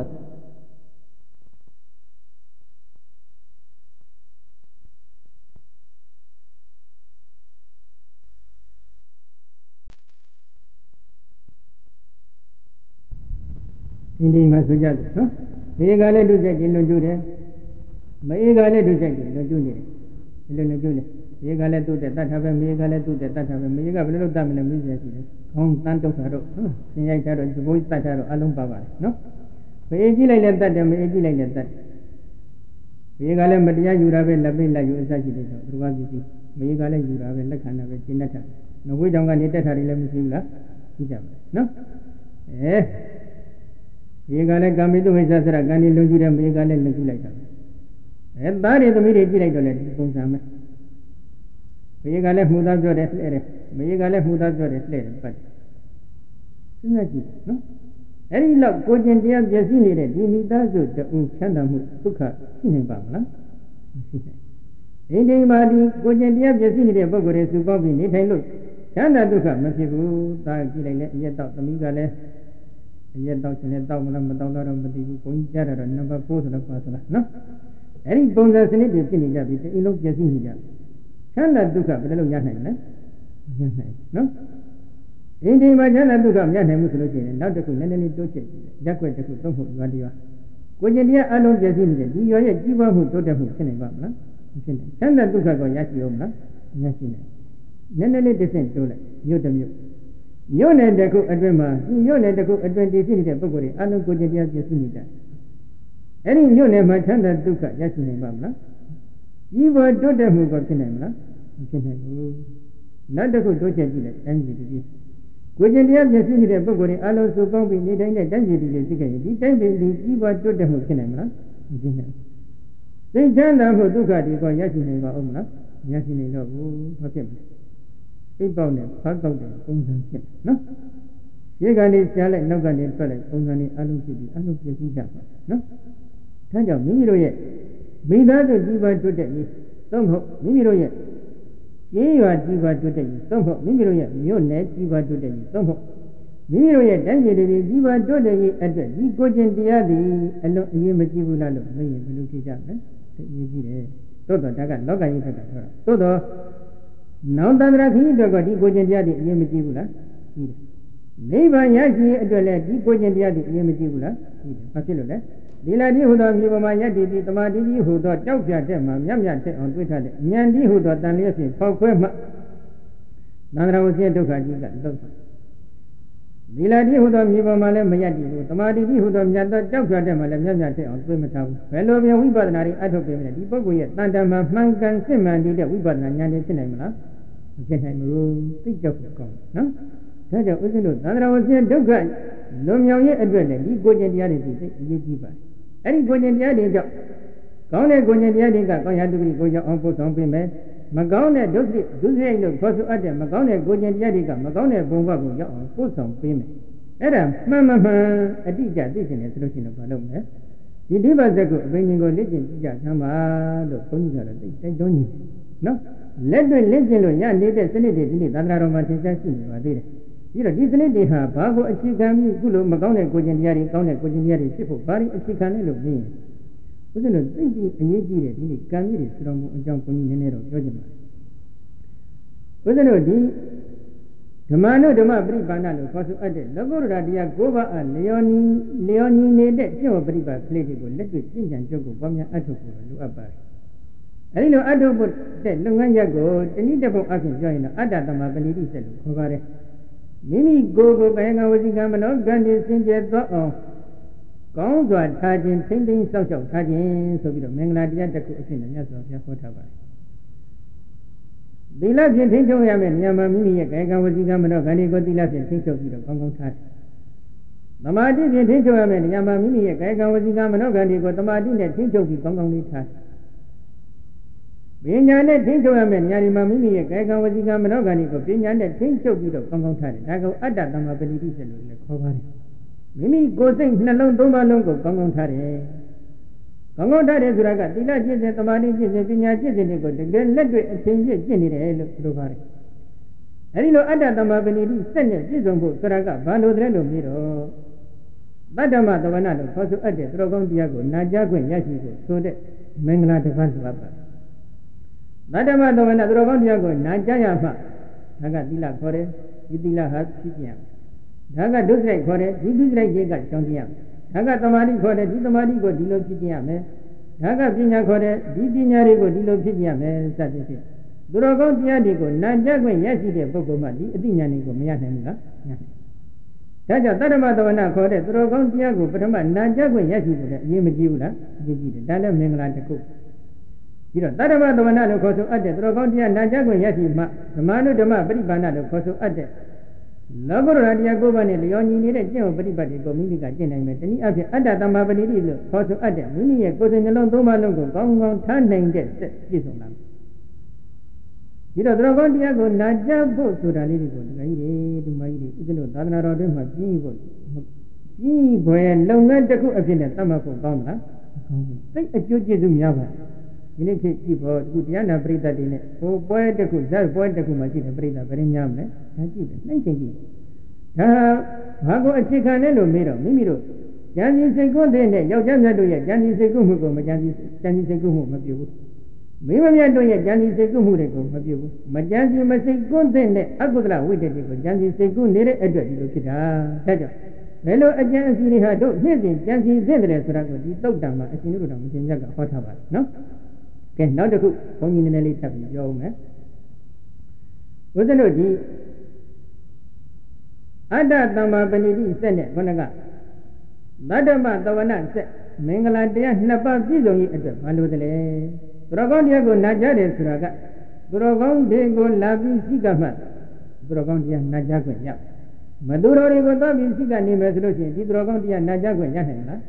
S1: ini masuk jadi, mereka le tu jadi lunjuk deh, mereka le tu jadi lunjuk ni, lunjuk ni, mereka le tu tak sampai, mereka le tu tak sampai, mereka belum tahu mana mesti sih, kong tanto saro, senjata saro, seboi tak saro, alung bawa, no, mereka le letak dia, mereka le letak, mereka le media jurabe lebih lagi usah jadi tu, ruang jadi, mereka le jurabe lekhan abe cina cak, no, kau jangan ni tak hari le mesti lah, tidak, no, ये गाले कामी तो वैसा सरा गानी लोजी रे ये गाले लगी लाइटा है बारे तो मेरे जी लाइटा ले कौन सा में ये गाले मुदा जो रे ले ये गाले मुदा जो रे ले पर सुना जी नो अरे लो कोजन दिया जैसी नहीं रे दी मिता जो चंदा मु सुख नहीं पावला ये मादी कोजन दिया जैसी नहीं रे बगोरे सुपा भी नहीं थे लो चंदा दुख मत फिरू ता की ले ये तो तमी गाले ये तो चले तो मतलब बताओ तो मत ही कोई चार रहा नंबर 4 से पास ना ना अरे बोंजा से नहीं देती नहीं जाती इन लोग जैसी नहीं जाती चंदा दुख बदल लोग यहाँ नहीं ना यहाँ नहीं ना इंडिया में चंदा दुख यहाँ नहीं मुझे चाहिए ना तो कोई नहीं तो चाहिए जाको जाको तो हो वादिया कोई जल्दी आलोक जैसी नहीं जाती ये जीवन हो तो देखो चले बाप ना चंदा दुख को याची हो ना याची नहीं नहीं देते तो ले यो तो यो यो ने देखो अड्वेमा यो ने देखो अड्वेंटी से नहीं पकोरे आलोक को जल्दी आप जैसी नहीं जाती अरे यो ने मैं चंदा दुख याची नहीं बाप ना ये वो तो देखो को चले ना चले ना देखो तो चाहिए ले एंजी दी कोई जल्दी आप जैसी नहीं पकोरे आलोक सो कौन भी नहीं देंगे एंजी दी जैसी कहीं दी टाइम भी दी ये वो तो देखो चले ना चले ते चंदा हो दुख आदि को याची नहीं बाप ना याची नहीं लो वो होते इस बात ने फाड़ दे उन्हें क्या ना ये गाने चले नौ गाने चले उन्हें आलू की चीज़ ना था जब मिलो ये मिला तो जीवन तो चाहिए तुम हो मिलो ये बात जीवन तो चाहिए तुम हो मिलो ये मिलो ने जीवन तो चाहिए तुम हो मिलो ये डंगे दे जीवन तो चाहिए अरे जी को जिंदिया दी अल्लाह ये मची बुला लो मैं ये मिलो की जाए ये जी है तो जगह लोग ये जगह तो नौ तंद्रा की जगह दी को जिंदिया दी ये मची बुला नहीं भाई यहाँ की अजले दी को जिंदिया दी ये मची बुला अच्छे लोग है दिला दी होता है वो माया दी दी तुम्हारी दी होता चौक जाते हैं म्याम जाते हैं उनको इठाते म्याम दी होता तंलिया से फाउके मा तंद्रा उसे तो खाजी का तो दिला दी होता है वो माले माया दी हो तुम्हारी दी होता म्याम तो चौक जाते हैं माले म्याम जाते हैं उनको मचाओ पहले भी वही बात नारी आठों पे मैंने दीपक को ये तंद्रा मा मंगन से मान दी वही बात ना न्याने से नहीं मिला से नहीं मिलो तिक चौक कौन ना था जब उसे लो तंद्रा उसे तो खाज लो म्याम ये अड्वेल है दी गोजन दिया रहती है ये की बात अरे गोजन दिया दे जाओ कौन है गोजन दिया देगा कौन यहाँ दूसरी गोजन ऑपो सौंपे में मगाओ ने दूसरे लोग फंसो आते मगाओ ने गोजन दिया देगा मगाओ ने बोंबा को जाओ ऑपो सौंपे में अरे मामा अति जाती से ने सलोची ने बालों में ये दी बात को बेनिंग को लेकिन जा sama लो कौन जा रहा है तो नहीं ना लेकिन लो यहाँ लेते सने दे दिल्ली दादरा रोमा से जाती नहीं बात है ये लो जिसने देखा बागो अच्छी कामी कुलो मगाओ ने गोजन दिया रे कौन है गोजन दिया रे सिर्फ बारी अच्छी खाने लोग नहीं उसे लो ये जी रे दिल्ली कामी रे सुरंग जाऊं कोई नहीं ने रो जो जमा उसे लो दी Dhamano Dhamma Pripana lo khosu adde Logorura Diya Goba a Leoni nede Pyo Pripa Kletico let to change and joke of Bamia Atoku lu Abba. I know Adobo said Lunganya go, the needable action join Adama Benedi said Kovare. Mimi go Banga was in Gamano, Gandhi Sinja Dot Gong Dwat Tajin, Tending Social Tajin, so we don't Mangla Diataku in the Nasa of Yakotaba. They love you, think of Yaman, Yamami, Gaga was in Gamano, Gani got the last and think of you, Gong Tat. The Martin didn't think of Yaman, Yamami, Gaga was in Gamano, Gani got the Martin that think of you, Gong Tat. Binyane think of Yaman, Yarimami, Gaga was in Gamano, Gani got Binyane think of you, Gong Tat. I go at that number of the Kovari. Mimi goes in Nalon Doma Longo, Gong Tare. Gong Tare Zuraga, the Lajis and the Martin is a Pinya Chizico, the Grand Ledway change it, Jenny Luvari. Arino Adama Benedi, send a Jizombo, Suraga, Bando Drelo Miro. Badama the Vanado, Cosu Ade, Drogon Diago, Najago, Yashigo, so that Mengla de Vanswapa. Badama the Vanado, Drogon Diago, Najayama, Naga Dila Kore, Idila has Sikiam. Daga does like Kore, he does like Jaga Chongiam. Daga Tamari Kore, Ditamari go Dilo Pitiame. Daga Pina Kore, Dipinari go Dilo Pitiame, Satisfit. Duragon Diadigo, Najago, Yasi, Bogoma, Dinanigo, Mianamula. Taja Tadama Dovana Kore, Duragon Diago, Patama, Najago, Yasi, Yemajula, Dala Mengla to cook. You know, Tadama Dovana Koso Ade, Duragon Dia, Najago, Yasi, the Manu Dama, Bribana, Koso Ade. Logorura Diya Gobane, Leoni needed Jim, Bribadi, go Mimica, Jenny, any other Adama Benedi, Koso Ade, Mimi, goes in the Londoma Longo, Gong, Tan named dead, Jisonam. You know, Dragon Diago, Najabo, Sudani, to my Idolo, Dana Rodin, boy, and long man to cook again at Tamako Gomla. Take a Jujizum Yava. You need to keep a good Yana Brida in it. Oh, boy, the good, that boy, the Kumachina Brida, very young, that's it. 19. Hago a Chicanello, Mimiro. Janny Segunde, Yojana do it, Janny Segumu, Janny Segumu, Mabu. Maybe I do it, Janny Segumu, Mabu. But Janny must say good then, Agudra, with it, Janny Segun, near a Kita. Taja. Hello, a Janny had do his Janny Zendres, he took down as you know, in Jaga, whatever, no? Okay, now the cook, only in a little young man. Was an OG Ada Dama Benedi Senate, Bonaga. Madama, the one said, Mengala Dia, Napa Vizo, at the Valudele. Dragon Diago Najade Suraga. Dragon Diego Lavi Sigama. Dragon Dia Najago, ya. Maduro Rigoda Visiga Nimes, Dragon Dia Najago, Yahana.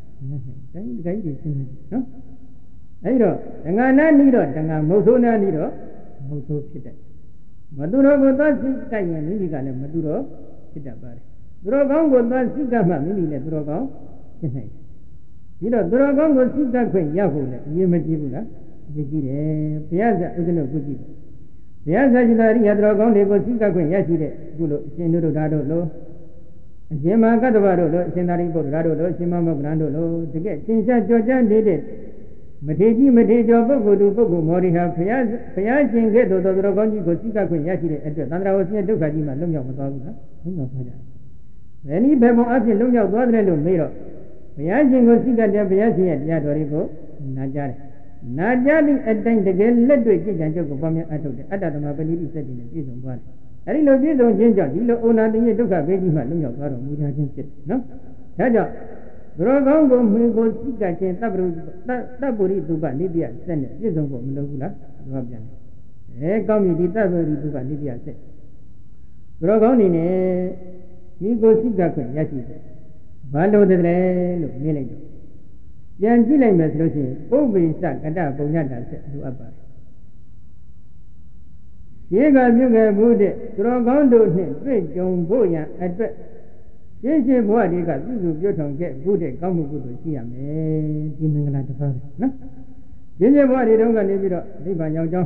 S1: No? Airo, Tangana Nido, Tanga Mosona Nido, Moso Pita. Maduro Goda Sika and Mimica and Maduro, Pitabar. Drogon Goda Sigama, Mimi, Drogon, you know, Drogon was Sika Queen Yahoo, Yemajibula, Piazza, isn't a good people. Piazza Ginaria Drogon, they go Sika Queen Yashide, Gulo, Senuro Dado, Jema Gadavaro, Senaribo Rado, Simamo Grandolo, to get Sinsa Georgian did it. Mateji, Matejo, Bogu, Moriha, Payajin, get those Rogonji, Gosika, Yaki, and Sandra was near Dukajima, Lumia, Any Bemo Asi, Lumia, Guadrelo, Miro. Payajin, Gosika, Yabayashi, and Yadorigo, Najari. Najari, at time the girl led to a kick and joke of Bomia Ato, Adama Benedi said in the season one. I know this on Ginger, Hilo Ona, the Duka, Bedima, Lumia, Mujahin, no? Taja. Drogongo Mugo Sika can Taburi Duba Libya Senate, Jason for Mulula, Robian. Eh, come you did Taburi Duba Libya set. Drogoni, Migo Sika, Yashi, Balo de Relo, Milago. Yan Gilemas Rosi, Obi Sak, and Bonata set to Abba. Yega Muga Bude, Drogondo, Great John Boya, address. Yes, boy, you got you don't get good at come to see a man, Jimmy like the father. No? Yes, boy, you don't leave it, leave on your job.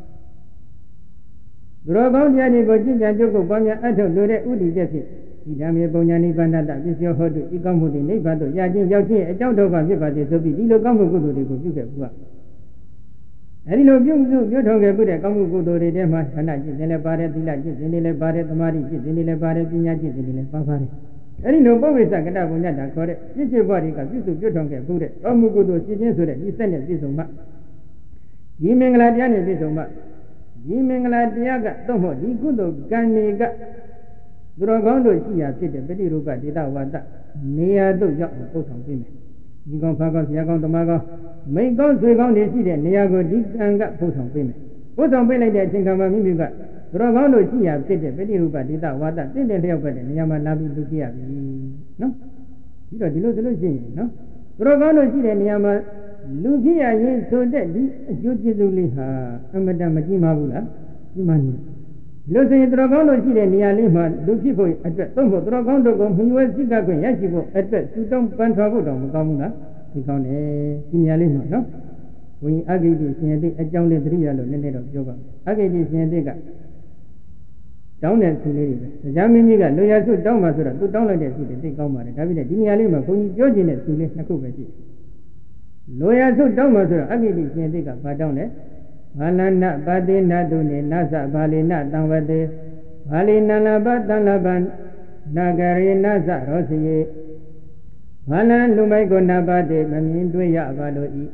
S1: Drogon Yanni Gojin and Joko Banya Ato Lure Udi Jessie. Idami Bonyani Bandada, this your hood, you come with the neighbor, Yajin Yaji, a child of a river, so be Dilo Gamu to you get work. အဲဒီလိုပြုစုပြုထောင်ခဲ့တဲ့ကောင်းမှုကုသိုလ်တွေထဲမှာဌာနจิตတွေလည်းပါတယ်သီလจิตတွေလည်းပါတယ်သမာဓိจิตတွေလည်းပါတယ်ပညာจิตတွေလည်းပါပါတယ်အဲဒီလိုပုဗ္ဗေသကတပုညတ္တာခေါ်တဲ့ပြည့်စုံဘဝတွေကပြုစုပြုထောင်ခဲ့တဲ့ကောင်းမှုကုသိုလ်ရှိခြင်းဆိုတဲ့ဒီစက်နဲ့ပြည့်စုံမှဒီမင်္ဂလာတရားနဲ့ပြည့်စုံမှဒီမင်္ဂလာတရားကတော့မို့ဒီကုသိုလ်ကံတွေကသူတော်ကောင်းတို့ရှိရာဖြစ်တဲ့ပฏิရူပဒေတာဝါဒနေရာတို့ရောက်ပုတ်ဆောင်ပေးမယ်ဒီကောင်းဖာကောင်းဆရာကောင်းဓမ္မကောင်းမိတ်ကောင်းဆွေကောင်းတွေရှိတဲ့နေရာကိုဒီကံကပုတ်ဆောင်ပေးမယ်ပုတ်ဆောင်ပေးလိုက်တဲ့အချိန်ခါမှာမိမိကသူတော်ကောင်းတို့ရှိရာဖြစ်တဲ့ပฏิရူပဒေတာဝါဒတင့်တယ်လျောက်ပဲတဲ့နေရာမှာလာပြီးလူကြည့်ရပြီနော်ပြီးတော့ဒီလိုဆိုလို့ရှိရင်နော်သူတော်ကောင်းတို့ရှိတဲ့နေရာမှာလူဖြစ်ရရင်ဆိုတဲ့ဒီအကျိုးကျေးဇူးလေးဟာအမတန်မကြီးမားဘူးလားကြီးမားနေလို့ဆိုရင်သူတော်ကောင်းတို့ရှိတဲ့နေရာလေးမှာလူဖြစ်ဖို့အတွက်သုံးဖို့သူတော်ကောင်းတို့ကိုမြှဝဲစိတ်ကခွင့်ရရှိဖို့အတွက်သူတောင်းပန်ထွက်ဖို့တော့မကောင်းဘူးလားဒီကောင်းတယ်ဒီနေရာလေးမှာနော်ဘုန်းကြီးအဂိတိရှင်သိအကြောင်းလေးသတိရလို့နည်းနည်းတော့ပြောပါမယ်အဂိတိရှင်သိကတောင်းတဲ့သူလေးတွေပဲတရားမင်းကြီးကလူရစုတောင်းမှဆိုတော့သူတောင်းလိုက်တဲ့သူတွေသိကောင်းပါတယ်ဒါပြင်ဒီနေရာလေးမှာဘုန်းကြီးပြောခြင်းတဲ့သူလေးနှစ်ခုပဲရှိတယ်လူရစုတောင်းမှဆိုတော့အဂိတိရှင်သိကဘာတောင်းလဲဘာလနပတိနတုနေနသဘာလိနတံဝတေဘာလိနလဘတံလဘနဂရေနသရောစီယေဘာလလူမိုက်ကိုနပတိမမြင်တွေ့ရပါလို့ဤ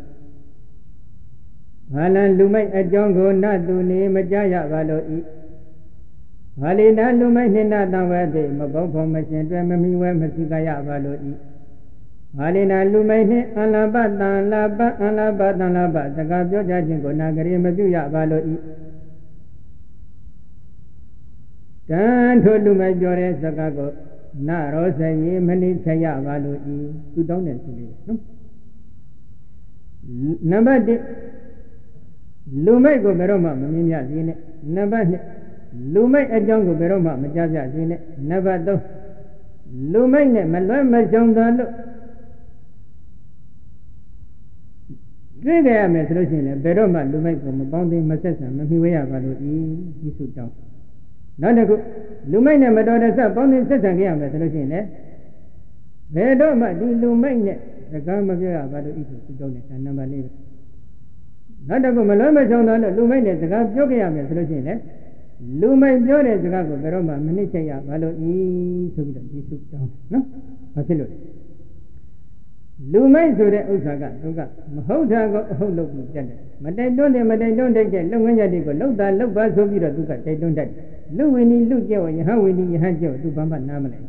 S1: ဘာလလူမိုက်အကြောင်းကိုနတုနေမကြားရပါလို့ဤဘာလိနလူမိုက်နှင့်နတံဝတေမဘောဖို့မရှင်တွေ့မမီဝဲမရှိကြရပါလို့ဤဘာလိနာလူမိုက်နှင့်အလဘတံလဘအလဘတံလဘစကားပြောကြခြင်းကိုနာဂရေမပြုရပါလို့ဤတန်ထိုလူမိုက်ပြောတဲ့စကားကိုနရောစရေမနိချက်ရပါလို့ဤသူတောင်းတဲ့သူလေးနော်နံပါတ်1လူမိုက်ကိုဘယ်တော့မှမမြင်ရစေနဲ့နံပါတ်2လူမိုက်အကြောင်းကိုဘယ်တော့မှမကြားပြစေနဲ့နံပါတ်3လူမိုက်နဲ့မလွဲမရှောင်သာလို့တွေ့ကြရမယ်ဆိုလို့ရှိရင်လည်းဘယ်တော့မှလူမိုက်ကိုမပေါင်းသိမဆက်ဆံမမြှဝဲရပါလို့ဤစုတောင်းနောက်တစ်ခုလူမိုက်နဲ့မတော်တဆပေါင်းသိဆက်ဆံကြရမယ်ဆိုလို့ရှိရင်လည်းဘယ်တော့မှဒီလူမိုက်နဲ့စကားမပြောရပါလို့ဤစုတောင်းတယ်ဒါနံပါတ်4ပဲနောက်တစ်ခုမလွဲမရှောင်သာလို့လူမိုက်နဲ့စကားပြောကြရမယ်ဆိုလို့ရှိရင်လည်းလူမိုက်ပြောတဲ့စကားကိုဘယ်တော့မှမနှိမ့်ချက်ရပါလို့ဤဆိုပြီးတော့ဒီစုတောင်းတယ်နော်ဘာဖြစ်လို့လဲလူမိုက်ဆိုတဲ့ဥစ္စာကသူကမဟုတ်တာကိုအဟုတ်လုပ်ပြီးပြတ်တယ်မတိုက်တွန်းတယ်မတိုက်တွန်းတဲ့လုပ်ငန်းချက်တွေကိုလှုပ်တာလှုပ်ပါဆိုပြီးတော့သူကတိုက်တွန်းတတ်တယ်လူဝိနည်းလူကျဲ့ယဟဝိနည်းယဟကျဲ့သူဘာမှနားမလဲ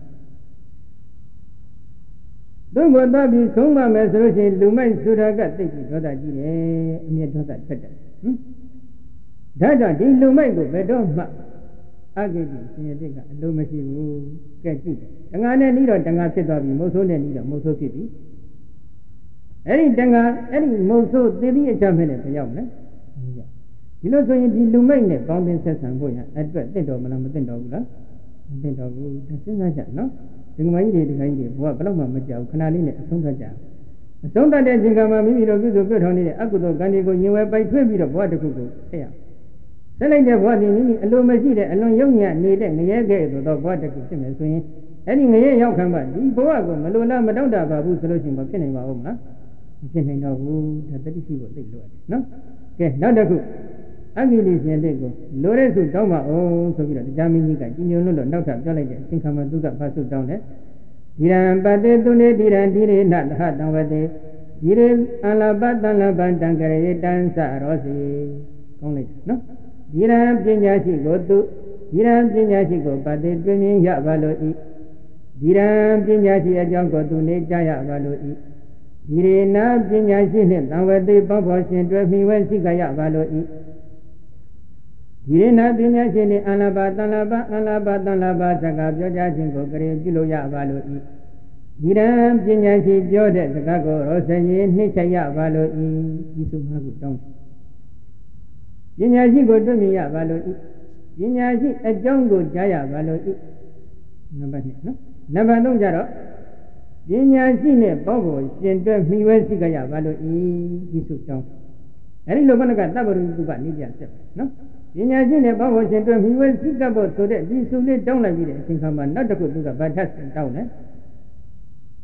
S1: သူ့ကိုတော့ပြီးဆုံးမမယ်ဆိုလို့ရှိရင်လူမိုက်ဆိုတာကသိပြီးဒေါသကြီးတယ်အမျက်ဒေါသထွက်တယ်ဒါကြောင့်ဒီလူမိုက်ကိုဘယ်တော့မှအဂိတိရှင်ရတိကအလုံးမရှိဘူးကဲကြည့်တယ်တဏှာနဲ့နီးတော့တဏှာဖြစ်သွားပြီမုတ်ဆိုးနဲ့နီးတော့မုတ်ဆိုးဖြစ်ပြီအဲ့ဒီတဏှာအဲ့ဒီမုတ်ဆိုးသေပြီးအချမ်းမဲ့နဲ့ဘယ်ရောက်မလဲဒီလိုဆိုရင်ဒီလူမိုက်နဲ့ကောင်းတဲ့ဆက်ဆံဖို့ရအတွက်တင့်တော်မလားမတင့်တော်ဘူးလားမတင့်တော်ဘူးဒါစဉ်းစားကြနော်ဒီကမကြီးတွေဒီကကြီးတွေဘဝဘယ်တော့မှမကြောက်ခဏလေးနဲ့အဆုံးသတ်ကြအဆုံးသတ်တဲ့အချိန်ကမှမိမိတို့ပြုစုပြုထောင်နေတဲ့အကုသိုလ်ကံတွေကိုရင်ဝယ်ပိုက်ထွေးပြီးတော့ဘဝတစ်ခုကိုဆက်ရဆက်လိုက်တဲ့ဘဝဒီမိမိအလိုမရှိတဲ့အလွန်ယုံညံ့နေတဲ့ငရဲကဲ့သို့သောဘဝတစ်ခုဖြစ်မယ်ဆိုရင်အဲ့ဒီငရဲရောက်ခံမှဒီဘဝကိုမလိုလားမတောင့်တပါဘူးဆိုလို့ရှိရင်မဖြစ်နိုင်ပါဘူးမလားမဖြစ်နိုင်တော့ဘူးဒါတတိရှိဖို့သိလို့ရတယ်နော်ကဲနောက်တစ်ခုအဂိလိရှင်တဲ့ကိုလိုတဲ့စုတောင်းပါအောင်ဆိုပြီးတော့တရားမင်းကြီးကကြီးညိုလို့နောက်ထပ်ပြောလိုက်တဲ့အချိန်ခါမှာသူကဘာစုတောင်းလဲဒီရန်ပတေသူနေဒီရန်ဒီရေနသဟတံဝတေဒီရေအလဘတံလဘတံကရေတံစရောစီကောင်းလိုက်နော်ဒီရန်ပညာရှိကိုသူဒီရန်ပညာရှိကိုပတေတွင်မြင်ရပါလို့ဤဒီရန်ပညာရှိအကြောင်းကိုသူနေကြရပါလို့ဤဒီရေနာပညာရှိနှင့်တံဝတေပေါင်းဖော်ရှင်တွဲမိဝဲရှိကြရပါလို့ဤဒီရနာပညာရှင်နှင့်အလဘတံလဘအလဘတံလဘစကားပြောကြခြင်းကိုကြရင်ပြုလို့ရပါလို့ဤဒီရန်ပညာရှိပြောတဲ့စကားကိုရောစရေနှိမ့်ချက်ရပါလို့ဤဒီစုမှာကိုတောင်းပညာရှိကိုတွေ့မြင်ရပါလို့ဤပညာရှိအကြောင်းကိုကြားရပါလို့ဤနံပါတ်2နော်နံပါတ်3ကျတော့ပညာရှိနဲ့ပေါင်းဖို့ရှင်တွဲမိဝဲရှိကြရပါလို့ဤဒီစုတောင်းအဲဒီလိုကတပ္ပရုသူကနေပြဆက်နော်ပညာရှိနဲ့ပေါင်းဖို့ရှင်တွဲမိဝဲရှိကြဖို့ဆိုတဲ့ဒီစုလေးတောင်းလိုက်ပြီးတဲ့အချိန်ခါမှာနောက်တစ်ခုသူကဗတ်ထပ်တောင်းတယ်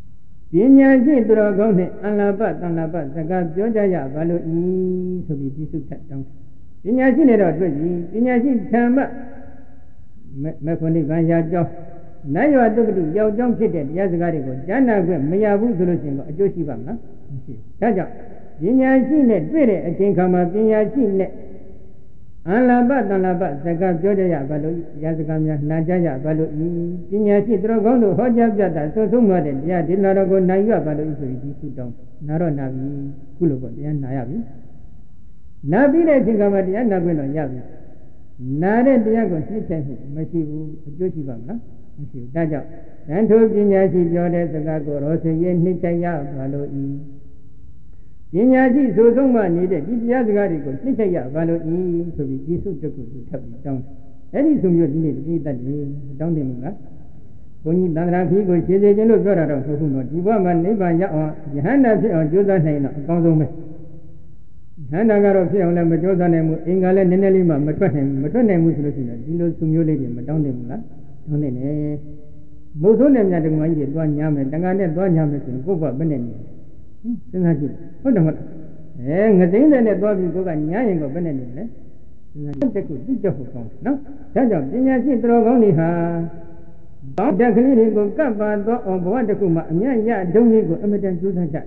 S1: ညာရှိသူတော်ကောင်းနဲ့အလဘတန်လဘစကားပြောကြရပါလို့ဤဆိုပြီးဒီစုထက်တောင်းပညာရှိနဲ့တော့တွေ့ပြီပညာရှိဓမ္မမေခွန်နိဗ္ဗာန်ရာကြောင်းနတ်ရွာတုတ်တိရောက်ကြောင်းဖြစ်တဲ့တရားစကားတွေကိုကြားနာခွင့်မရဘူးဆိုလို့ရှိရင်တော့အကျိုးရှိပါမလားမရှိဘူးဒါကြောင့်ပညာရှိနဲ့တွေ့တဲ့အချိန်ခါမှာပညာရှိနဲ့အလဘတန်လဘစကားပြောကြရပါလို့ရာစကားများနာကြရပါလို့ဤပညာရှိသူတော်ကောင်းတို့ဟောကြားပြတာသို့ဆုံးမတဲ့တရားဒေသနာတော်ကိုနိုင်ရပါလို့ဆိုပြီးဒီစုတောင်းနာတော့နာပြီခုလိုပေါ့တရားနာရပြီနာပြီးတဲ့အချိန်ခါမှာတရားနာခွင့်တော့ရပြီနာတဲ့တရားကိုနှိမ့်ချက်မှုမရှိဘူးအကျိုးရှိပါမလားမရှိဘူးဒါကြောင့်တန်ထိုးပညာရှိပြောတဲ့စကားကိုရောစေရင်နှိမ့်ချက်ရပါလို့ဤပညာရှိသို့ဆုံးမနေတဲ့ဒီတရားစကားတွေကိုနှိမ့်ချက်ရပါလို့ဤဆိုပြီးဒီစုတစ်ခုကိုထပ်ပြီးတောင်းအဲ့ဒီဆိုမျိုးဒီနေ့ဒီတတ်တယ်တောင်းတယ်မလားဘုန်းကြီးသံဃာခီးကိုရှင်းစေခြင်းလို့ပြောတာတော့ဟုတ်ဘူးနော်ဒီဘဝမှာနိဗ္ဗာန်ရောက်အောင်ယဟန္တာဖြစ်အောင်ကြိုးစားနိုင်တော့အကောင်းဆုံးပဲယဟန္တာကတော့ဖြစ်အောင်လည်းမကြိုးစားနိုင်ဘူးအင်္ဂါလည်းနည်းနည်းလေးမှမထွက်နိုင်ဘူးဆိုလို့ရှိရင်ဒီလိုစုမျိုးလေးတွေမတောင်းတယ်ဘူးလားတောင်းတယ်နဲ့မုတ်ဆိုးနဲ့မြတ်တက္ကမကြီးတွေသွားညာမယ်တန်ခါနဲ့သွားညာမယ်ဆိုရင်ကိုယ့်ဘဝဘယ်နဲ့နေစဉ်းစားကြည့်ဟုတ်တယ်မဟုတ်လားငသိန်းတဲ့နဲ့သွားပြီးကိုကညာရင်ကိုဘယ်နဲ့နေလဲစဉ်းစားတက်ခုသိချက်ဖို့ကောင်းတယ်နော်ဒါကြောင့်ပညာရှိတော်ကောင်းတွေဟာဘောဓကလေးတွေကိုကပ်ပါတော့ဘဝတစ်ခုမှာအမြတ်ရဒုံကြီးကိုအမတန်ကျိုးစားကြ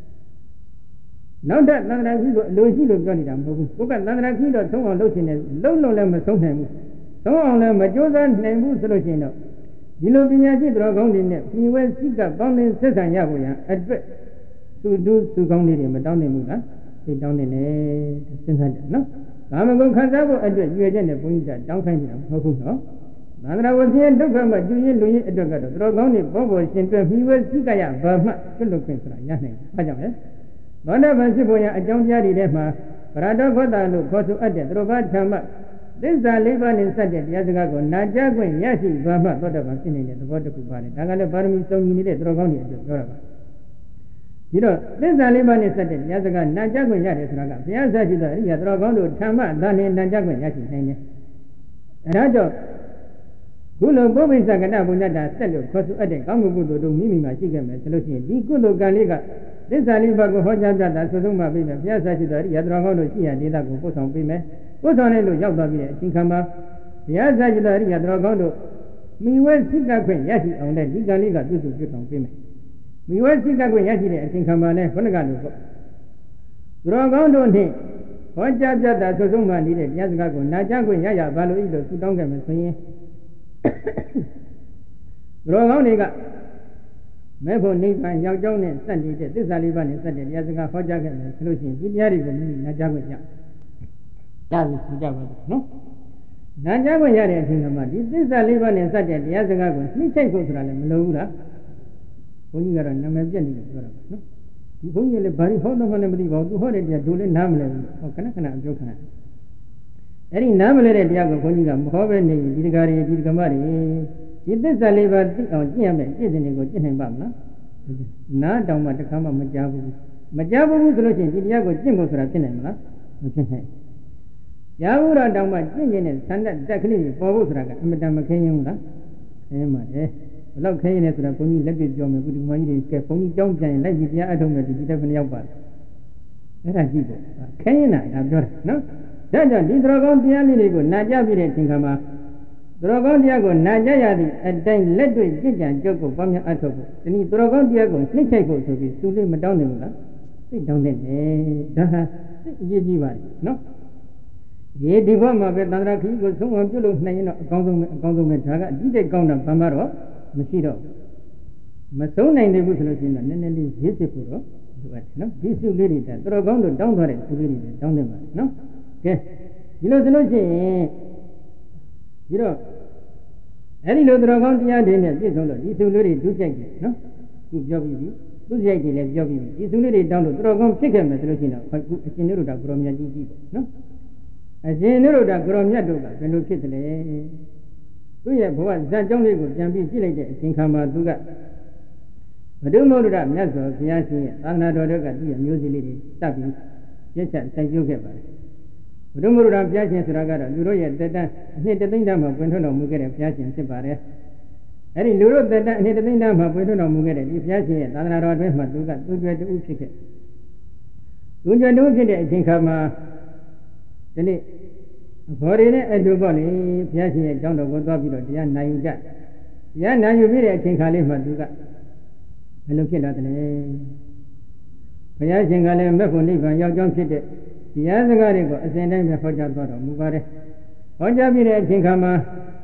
S1: နောက်တဲ့သံဃာကြီးကိုအလိုရှိလို့ပြောနေတာမဟုတ်ဘူးကိုကသံဃာကြီးတော့သုံးအောင်လုပ်ရှင်တယ်လုံးလုံးလည်းမဆုံးနိုင်ဘူးသုံးအောင်လည်းမကြိုးစားနိုင်ဘူးဆိုလို့ရှိရင်တော့ဒီလိုပညာရှိတော်ကောင်းတွေနဲ့ပြည်ဝဲစိကပေါင်းသင်းဆက်ဆံရဖို့ရန်အတွက်သူကောင်းလေးတွေမတောင်းနိုင်ဘူးလားသိတောင်းနေတယ်စဉ်းစားကြနော်ကာမဂုဏ်ခံစားဖို့အတွက်ရွေချက်နဲ့ဘုန်းကြီးကတောင်းခိုင်းနေတာမဟုတ်ဘူးနော်သန္တရာဝစီဒုက္ခမှာကျွရင်လူရင်အတွက်ကတော့တော်ကောင်းတွေဘောဘောရှင်တွဲပြီးဝဲစိကရဘာမှကျွတ်လွတ်ခွင့်ဆိုတာရနိုင်တယ်။ဘာကြောင့်လဲ။သောတာပန်ဖြစ်ပေါ်ရာအကြောင်းတရားတွေထဲမှာပရတောခောတာလို့ခေါ်ဆိုအပ်တဲ့သရဘာဓမ္မသစ္စာလေးပါးနဲ့စတဲ့တရားစကားကိုနာကြားခွင့်ရရှိဘာမှသောတာပန်ဖြစ်နေတဲ့သဘောတစ်ခုပါတယ်။ဒါကလည်းပါရမီစုံညီနေတဲ့တော်ကောင်းတွေအတွက်ပြောတာပါ။ဒီတော့သစ္စာလေးပါးနဲ့စတဲ့တရားစကားနာကြားခွင့်ရတယ်ဆိုတာကဘုရားစာရှိသောအရိယာတော်ကောင်းတို့ဓမ္မသာနဲ့နာကြားခွင့်ရရှိနိုင်တယ်။အဲဒါကြောင့်ခုလိုပုဗ္ဗိသကတဘုညတ္တာဆက်လို့ခေါ်ဆိုအပ်တဲ့ကောင်းမှုကုသိုလ်တို့မိမိမှာရှိခဲ့မယ်ဆိုလို့ရှိရင်ဒီကုသိုလ်ကံလေးကသစ္စာလေးပါးကိုဟောကြားပြတာဆိုဆုံးမှပြီးမယ်ဘုရားစာရှိတော်ရတနာကောင်းတို့ရှိရဒေသကိုပို့ဆောင်ပေးမယ်ပို့ဆောင်လိုက်လို့ရောက်သွားပြီးတဲ့အချိန်ခါမှာဘုရားစာရှိတော်ရတနာကောင်းတို့မိဝဲစိကခွင့်ရရှိအောင်တဲ့ဒီကံလေးကပြုစုပြုဆောင်ပေးမယ်မိဝဲစိကခွင့်ရရှိတဲ့အချိန်ခါမှာလည်းခုနကလိုပေါ့သူတော်ကောင်းတို့နှင့်ဟောကြားပြတာဆိုဆုံးမှနေတဲ့တရားစကားကိုနာကြားခွင့်ရပါလို့ဤလိုဆုတောင်းခဲ့မယ်ဆိုရင်တော်ကောင်းတွေကမဲဖို့နိဗ္ဗာန်ရောက်ကြောင်းနဲ့စက်နေတဲ့သစ္စာလေးပါးနဲ့စက်တဲ့တရားစကားဟောကြားခဲ့မယ်ဆိုလို့ရှိရင်ဒီတရားတွေကိုမိမိနာကြားခွင့်ရပြီဆိုကြပါစို့နော်နာကြားခွင့်ရတဲ့အချိန်မှာဒီသစ္စာလေးပါးနဲ့စက်တဲ့တရားစကားကိုနှိမ့်ချိတ်ဖို့ဆိုတာလည်းမလိုဘူးလားဘုန်းကြီးကတော့နာမည်ပြတ်နေလို့ပြောတာပါနော်ဒီဘုန်းကြီးလည်းဘာလို့ဟောတော့မှလည်းမသိပါဘူးသူဟောတဲ့တရားဒိုလည်းနားမလဲဘူးဟောခဏခဏအပြောခံရတယ်အဲ့ဒီနားမလဲတဲ့တရားကိုဘုန်းကြီးကမဟောပဲနေဒီတကားတွေဒီကမ္မတွေဒီသစ္စာလေးပါးသိအောင်ကျင့်ရမယ်ကျင့်တဲ့ကိုကျင့်နိုင်ပါမလားနားတောင်မှတစ်ခါမှမကြားဘူးဆိုလို့ရှိရင်ဒီတရားကိုကျင့်ဖို့ဆိုတာဖြစ်နိုင်မလားမဖြစ်နိုင်ကြားဘူးတော့တောင်မှကျင့်ခြင်းနဲ့ဆန္ဒတက်ကလေးပေါ်ဖို့ဆိုတာကအမတန်မခင်းရင်ဘူးလားခင်းပါလေဘယ်လောက်ခင်းရင်လဲဆိုတာဘုန်းကြီးလက်ပြပြောမယ်ကုသမာကြီးတွေကဘုန်းကြီးကြောင်းပြန်ရင်လိုက်ပြီးတရားအထုတ်မယ်ဒီတက်ဘယ်နှယောက်ပါလဲအဲ့ဒါကြည့်ဖို့ခင်းရင်တာပြောတာနော်ဒါကြောင့်ဒီသရကောင်းတရားလေးတွေကိုနာကြပြတဲ့အချိန်ခါမှာသရကောင်းတရားကိုနာကြရသည့်အတိုင်းလက်တွေ့ကြည်ကြံကြုတ်ကိုပေါင်းများအထောက်ဖို့ဒီနည်းသရကောင်းတရားကိုနှိမ့်ချိုက်ဖို့ဆိုပြီးသူလေးမတောင်းနိုင်ဘူးလားသိတောင်းနေတယ်ဒါဟာသိအရေးကြီးပါလေနော်ဒီဘက်မှာပဲသံဃာခီးကိုဆုံးအောင်ပြုလို့နိုင်ရင်တော့အကောင်းဆုံးပဲဒါကအတိတ်ကောင်းတာဘာမှတော့မရှိတော့မဆုံးနိုင်သေးဘူးဆိုလို့ရှိရင်တော့နည်းနည်းလေးရေးစစ်ဖို့တော့လိုအပ်တယ်နော်ဒီစုလေးတွေသရကောင်းတို့တောင်းသွားတဲ့စုလေးတွေတောင်းနေပါနော်ကဲဒီလိုဆိုလို့ရှိရင်ဒီတော့အဲ့ဒီလိုသရကောင်းတရားတွေနဲ့ပြည့်စုံလို့ဒီစုလေးတွေဒုစရိုက်တယ်နော်ခုပြောပြီးပြီဒုစရိုက်တွေလည်းပြောပြီးပြီဒီစုလေးတွေတောင်းလို့သရကောင်းဖြစ်ခဲ့မယ်ဆိုလို့ရှိရင်တော့အခုအရှင်နုရဒကိုရောမြတ်ကြီးပေါ့နော်အရှင်နုရဒကိုရောမြတ်တို့ကဘယ်လိုဖြစ်တယ်လဲသူ့ရဲ့ဘဝဇာတ်ကြောင်းလေးကိုပြန်ပြီးကြည့်လိုက်တဲ့အချိန်ခါမှာသူကဘဒုမောဒရမြတ်စွာဘုရားရှင်ရဲ့သာသနာတော်တွေကသူ့ရဲ့မျိုးစေ့လေးတွေတတ်ပြီးပြည့်ချက်ဆိုင်ကျုပ်ခဲ့ပါတယ်ဘုဒ္ဓမုဒ္ဒရာဘုရားရှင်ဆိုတာကတော့လူတို့ရဲ့တက်တန်းအနှစ်တသိန်းတန်းမှာပွင့်ထွန်းတော်မူခဲ့တဲ့ဘုရားရှင်ဖြစ်ပါတယ်အဲ့ဒီလူတို့သက်တမ်းအနေတသိန်းသားမှာပွေထွန်းတော်မူခဲ့တဲ့ဒီဘုရားရှင်ရဲ့သာသနာတော်အတွင်းမှာသူကသူကျွဲတူဖြစ်ခဲ့သူကျွဲတူဖြစ်တဲ့အချိန်ခါမှာဒီနေ့ဘော်ရီနဲ့အတူပေါ့လေဘုရားရှင်ရဲ့ကျောင်းတော်ကိုသွားပြီးတော့တရားနာယူကြတရားနာယူပြီးတဲ့အချိန်ခါလေးမှာသူကဘယ်လိုဖြစ်လာသလဲဘုရားရှင်ကလည်းမဲ့ဖို့နိဗ္ဗာန်ရောက်ကြောင်းဖြစ်တဲ့တရားစကားတွေကိုအစဉ်တိုင်းပဲဟောကြားသွားတော်မူပါတယ်ဟောကြားပြီးတဲ့အချိန်ခါမှာ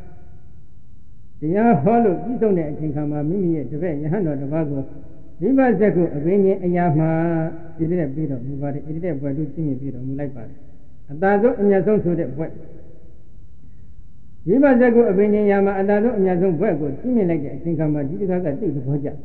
S1: တရားဟောလို့ပြီးဆုံးတဲ့အချိန်ခါမှာမိမိရဲ့တပည့်ယဟန်တော်တစ်ပါးကိုဒီဘဇက်ကိုအဘိညာဉ်အရာမှာဣတိတဲ့ပြီးတော်မူပါတယ်ဣတိတဲ့ဘွယ်တို့ကြီးမြင့်ပြီးတော်မူလိုက်ပါတယ်အတာဆုံးအမြတ်ဆုံးဆိုတဲ့ဘွယ်ဒီဘဇက်ကိုအဘိညာဉ်အရာမှာအတာဆုံးအမြတ်ဆုံးဘွယ်ကိုကြီးမြင့်လိုက်တဲ့အချိန်ခါမှာဒီတကားကသိသဘောကျ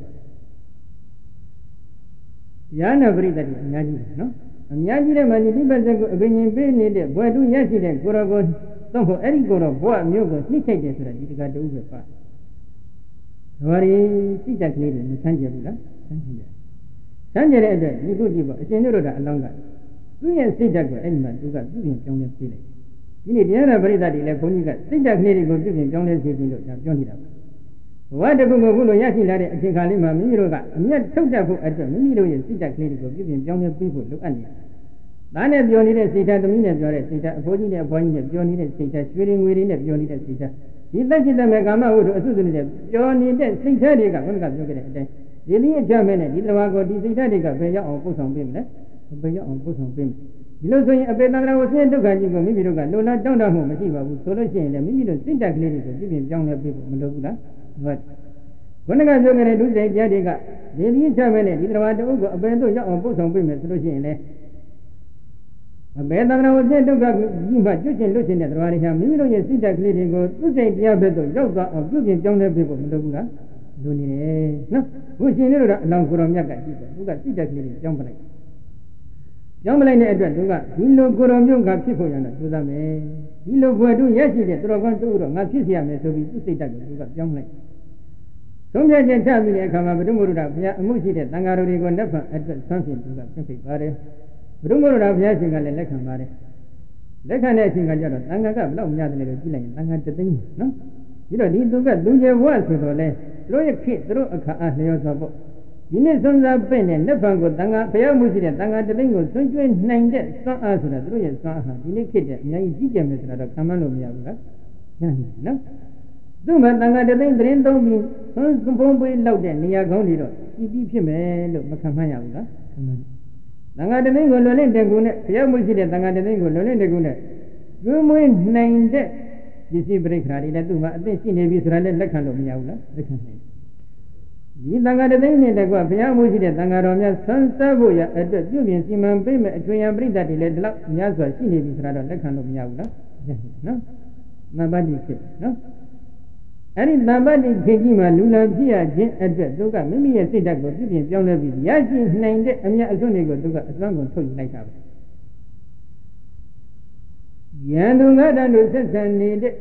S1: ယာနာပရိသတ်ကြီးအများကြီးနော်အများကြီးတဲ့မှာဒီဘဇက်ကိုအဘိညာဉ်ပေးနေတဲ့ဘွယ်တို့ရရှိတဲ့ကိုရောကိုတော့ဟိုအဲ့ဒီကိုတော့ဘွယ်မျိုးကိုနှိမ့်ချိုက်တယ်ဆိုတာဒီတကားတူပဲပါဘာရီစိတ်တက်ကလေးတွေမဆန်းကျင်ဘူးလားဆန်းကျင်တယ်ဆန်းကျင်တဲ့အတွက်ဒီခုကြည့်ပေါ့အရှင်တို့ကအလောင်းကသူ့ရဲ့စိတ်တက်ကိုအဲ့ဒီမှာသူကပြုပြင်ပြောင်းလဲပေးလိုက်ဒီနေ့တရားတော်ပရိသတ်တွေလည်းဘုန်းကြီးကစိတ်တက်ကလေးတွေကိုပြုပြင်ပြောင်းလဲစေပြီးတော့ဒါပြောနေတာပါဘဝတခုကိုခုလိုရရှိလာတဲ့အချိန်ခါလေးမှာမိမိတို့ကအမျက်ထုတ်တတ်ဖို့အတွက်မိမိတို့ရဲ့စိတ်တက်ကလေးတွေကိုပြုပြင်ပြောင်းလဲပေးဖို့လိုအပ်နေတာဒါနဲ့ပြောနေတဲ့စိတ်ဓာတ်သမီးနဲ့ပြောတဲ့စိတ်ဓာတ်အဖိုးကြီးနဲ့အဖွားကြီးနဲ့ပြောနေတဲ့စိတ်ဓာတ်ရွှေရင်ငွေတွေနဲ့ပြောနေတဲ့စိတ်ဓာတ်ဒီသက်จิตမဲ့ကာမဝတ္ထုအစုစုနဲ့ပြောနေတဲ့စိတ်ဓာတ်တွေကဘုန်းကပြောခဲ့တဲ့အတိုင်းဒီနည်းအကြမဲ့နဲ့ဒီတော်ကိုဒီစိတ်ဓာတ်တွေကဘယ်ရောက်အောင်ပို့ဆောင်ပေးမလဲဘယ်ရောက်အောင်ပို့ဆောင်ပေးမလဲဒီလိုဆိုရင်အပေတန္တရာကိုဆင်းဒုက္ခကြီးကိုမိမိတို့ကလိုလားတောင်းတမှုမရှိပါဘူးဆိုလို့ရှိရင်လည်းမိမိတို့စိတ်ဓာတ်ကလေးတွေကိုပြပြင်ပြောင်းလဲပေးဖို့မလိုဘူးလားဟုတ်ဘုန်းကပြောခဲ့တဲ့ဒုစရိုက်ပြတွေကဒီနည်းအကြမဲ့နဲ့ဒီတော်တအုပ်ကိုအပေတို့ရောက်အောင်ပို့ဆောင်ပေးမယ်ဆိုလို့ရှိရင်လည်းအဘေသံဃာဝိဒုက္ခကြီးမှကျွတ်ကျင်လွတ်ကျင်တဲ့တရားတွေဟာမိမိတို့ရဲ့စိတ်ဓာတ်ကလေးတွေကိုသူစိတ်တရားဘက်သို့ရောက်သွားအောင်ပြုပြင်ပြောင်းလဲပေးဖို့မလိုဘူးလားလိုနေတယ်နော်ဘုရှင်တို့ကအလောင်းကိုတော်မြတ်ကကြည့်တယ်သူကစိတ်ဓာတ်ကလေးတွေပြောင်းပလိုက်တဲ့အတွက်သူကဒီလိုကိုတော်မြတ်ကဖြစ်ဖို့ရတာကြိုးစားမယ်ဒီလိုဘွယ်တို့ရရှိတဲ့သူတော်ကောင်းတို့တော့ငါဖြစ်เสียမယ်ဆိုပြီးသူစိတ်ဓာတ်ကိုသူကပြောင်းလိုက်သုံးပြခြင်းထပြီးတဲ့အခါမှာဘုဒ္ဓမုဒ္ဒဘုရားအမှုရှိတဲ့သံဃာတော်တွေကိုလက်ဖန်အတွက်ဆန်းဖြင့်သူကပြည့်ပါတယ်ဘုရုံမို့တော်ဘုရားရှင်ကလည်းလက်ခံပါတယ်လက်ခံတဲ့အချိန်ကကျတော့သံဃာကဘယ်လောက်များတယ်လို့ကြည့်လိုက်ရင်သံဃာတသိန်းနော်ပြီးတော့ဒီသူကလူကျေဘဝဆိုတော့လေသူတို့ရဲ့ခေတ်သူတို့အခါအားလျော်စွာပေါ့ဒီနေ့စွန့်စားပင့်တဲ့လက်ဖန်ကိုသံဃာဘုရားမှုရှိတဲ့သံဃာတသိန်းကိုဆွကျွေးနိုင်တဲ့စွမ်းအားဆိုတာသူတို့ရဲ့စွမ်းအားဟာဒီနေ့ခေတ်တဲ့အများကြီးကြီးကျယ်မယ်ဆိုတာတော့ခံမလို့မရဘူးလားညံ့နေနော်သူ့မှာသံဃာတသိန်းသတင်းသုံးပြီးဆွန့်ဖုံးပေးလောက်တဲ့နေရာကောင်းတွေတော့ကြည်ပြီးဖြစ်မယ်လို့မခံမှန်းရဘူးလားခံမှန်းသံဃာတသိန်းကိုလွန်လင့်တဲ့ကုနဲ့ဘုရားမှုရှိတဲ့သံဃာတသိန်းကိုလွန်လင့်တဲ့ကုနဲ့ကျွေးမွေးနိုင်တဲ့ပစ္စည်းပရိက္ခာတွေလည်းသူ့မှာအသိရှိနေပြီဆိုတာလည်းလက်ခံလို့မရဘူးလားလက်ခံနိုင်ဒီသံဃာတသိန်းနဲ့တကွဘုရားမှုရှိတဲ့သံဃာတော်များဆန်းစားဖို့ရအတွက်ပြုပြင်စီမံပေးမဲ့အထွေယံပရိသတ်တွေလည်းဒီလောက်များစွာရှိနေပြီဆိုတာတော့လက်ခံလို့မရဘူးလားနော်နံပါတ်1ဖြစ်နော်အဲ့ဒီနံပါတ်1ခေကြီးမှာလူလံဖြစ်ရခြင်းအတွက်သူကမိမိရဲ့စိတ်ဓာတ်ကိုပြုပြင်ပြောင်းလဲပြီးရရှိနိုင်တဲ့အမြတ်အစွန်းတွေကိုသူကအစွမ်းကုန်ထုတ်ယူလိုက်တာပဲယန္တုငါတန်တို့ဆက်ဆံနေတဲ့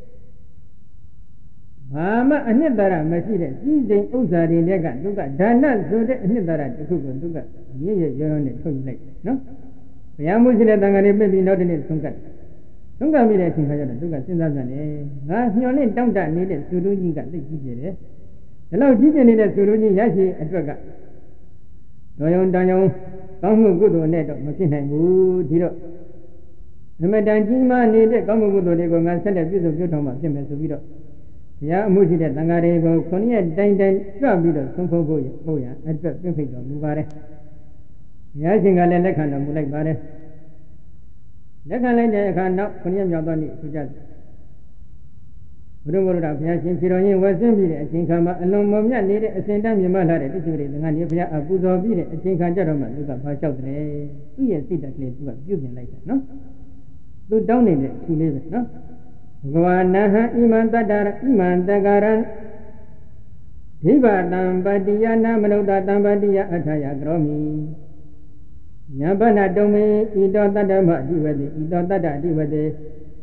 S1: ဘာမှအနှစ်သာရမရှိတဲ့ကြီးစိမ်ဥစ္စာတွေနဲ့ကသူကဒါနဆိုတဲ့အနှစ်သာရတစ်ခုကိုသူကရရရောရောနဲ့ထုတ်ယူလိုက်နော်ဘုရားမှုရှိတဲ့တန်ခါးတွေပြည့်ပြီးနောက်တစ်နေ့ဆုံးကတ်ဆုံးကတ်ပြီးတဲ့အချိန်ခါကျတော့သူကစဉ်းစားကြတယ်ငါညှော်လင့်တောင့်တနေတဲ့သူတို့ကြီးကသိကြီးကျယ်တယ်ဒီလောက်ကြီးကျယ်နေတဲ့သူတို့ကြီးရရှိအတွက်ကတော်ရုံတန်ရုံကောင်းမှုကုသိုလ်နဲ့တော့မဖြစ်နိုင်ဘူးဒီတော့နမတန်ကြီးမားနေတဲ့ကောင်းမှုကုသိုလ်တွေကိုငါဆက်လက်ပြည့်စုံပြုထောင်မှဖြစ်မယ်ဆိုပြီးတော့ဘုရားအမှုရှိတဲ့သံဃာတွေကို9ရက်တိုင်းကြွပြီးတော့ဆုံးဖုံးဖို့ရအတွက်ပြင့်ဖိတ်တော်မူပါတယ်ဘုရားရှင်ကလည်းလက်ခံတော်မူလိုက်ပါတယ်လက်ခံလိုက်တဲ့အခါနောက်9ရက်မြောက်သောနေ့ဆိုကြတယ်ဘုရားဘုရားဘုရားရှင်ခြေတော်ရင်ဝတ်ဆင်းပြီးတဲ့အချိန်ခါမှာအလွန်မော်မြတ်နေတဲ့အစဉ်တန်းမြင်မှလာတဲ့တိကျတဲ့သံဃာကြီးဘုရားအပူဇော်ပြီးတဲ့အချိန်ခါကြတော့မှသူကဘာလျှောက်တယ်သူ့ရဲ့စိတ်ဓာတ်ကလေးသူကပြုပြင်လိုက်တယ်နော်သူတောင်းနေတဲ့အချိန်လေးပဲနော်ဘဂဝါနာဟံဣမံတတ္တရဣမံတက္ကရံဒိဗတံပတိယနာမနုဿတံပတိယအထာယကရောမိညာပနတုံမေဣတောတတ္တမအဓိဝတိဣတောတတ္တအဓိဝတိဣ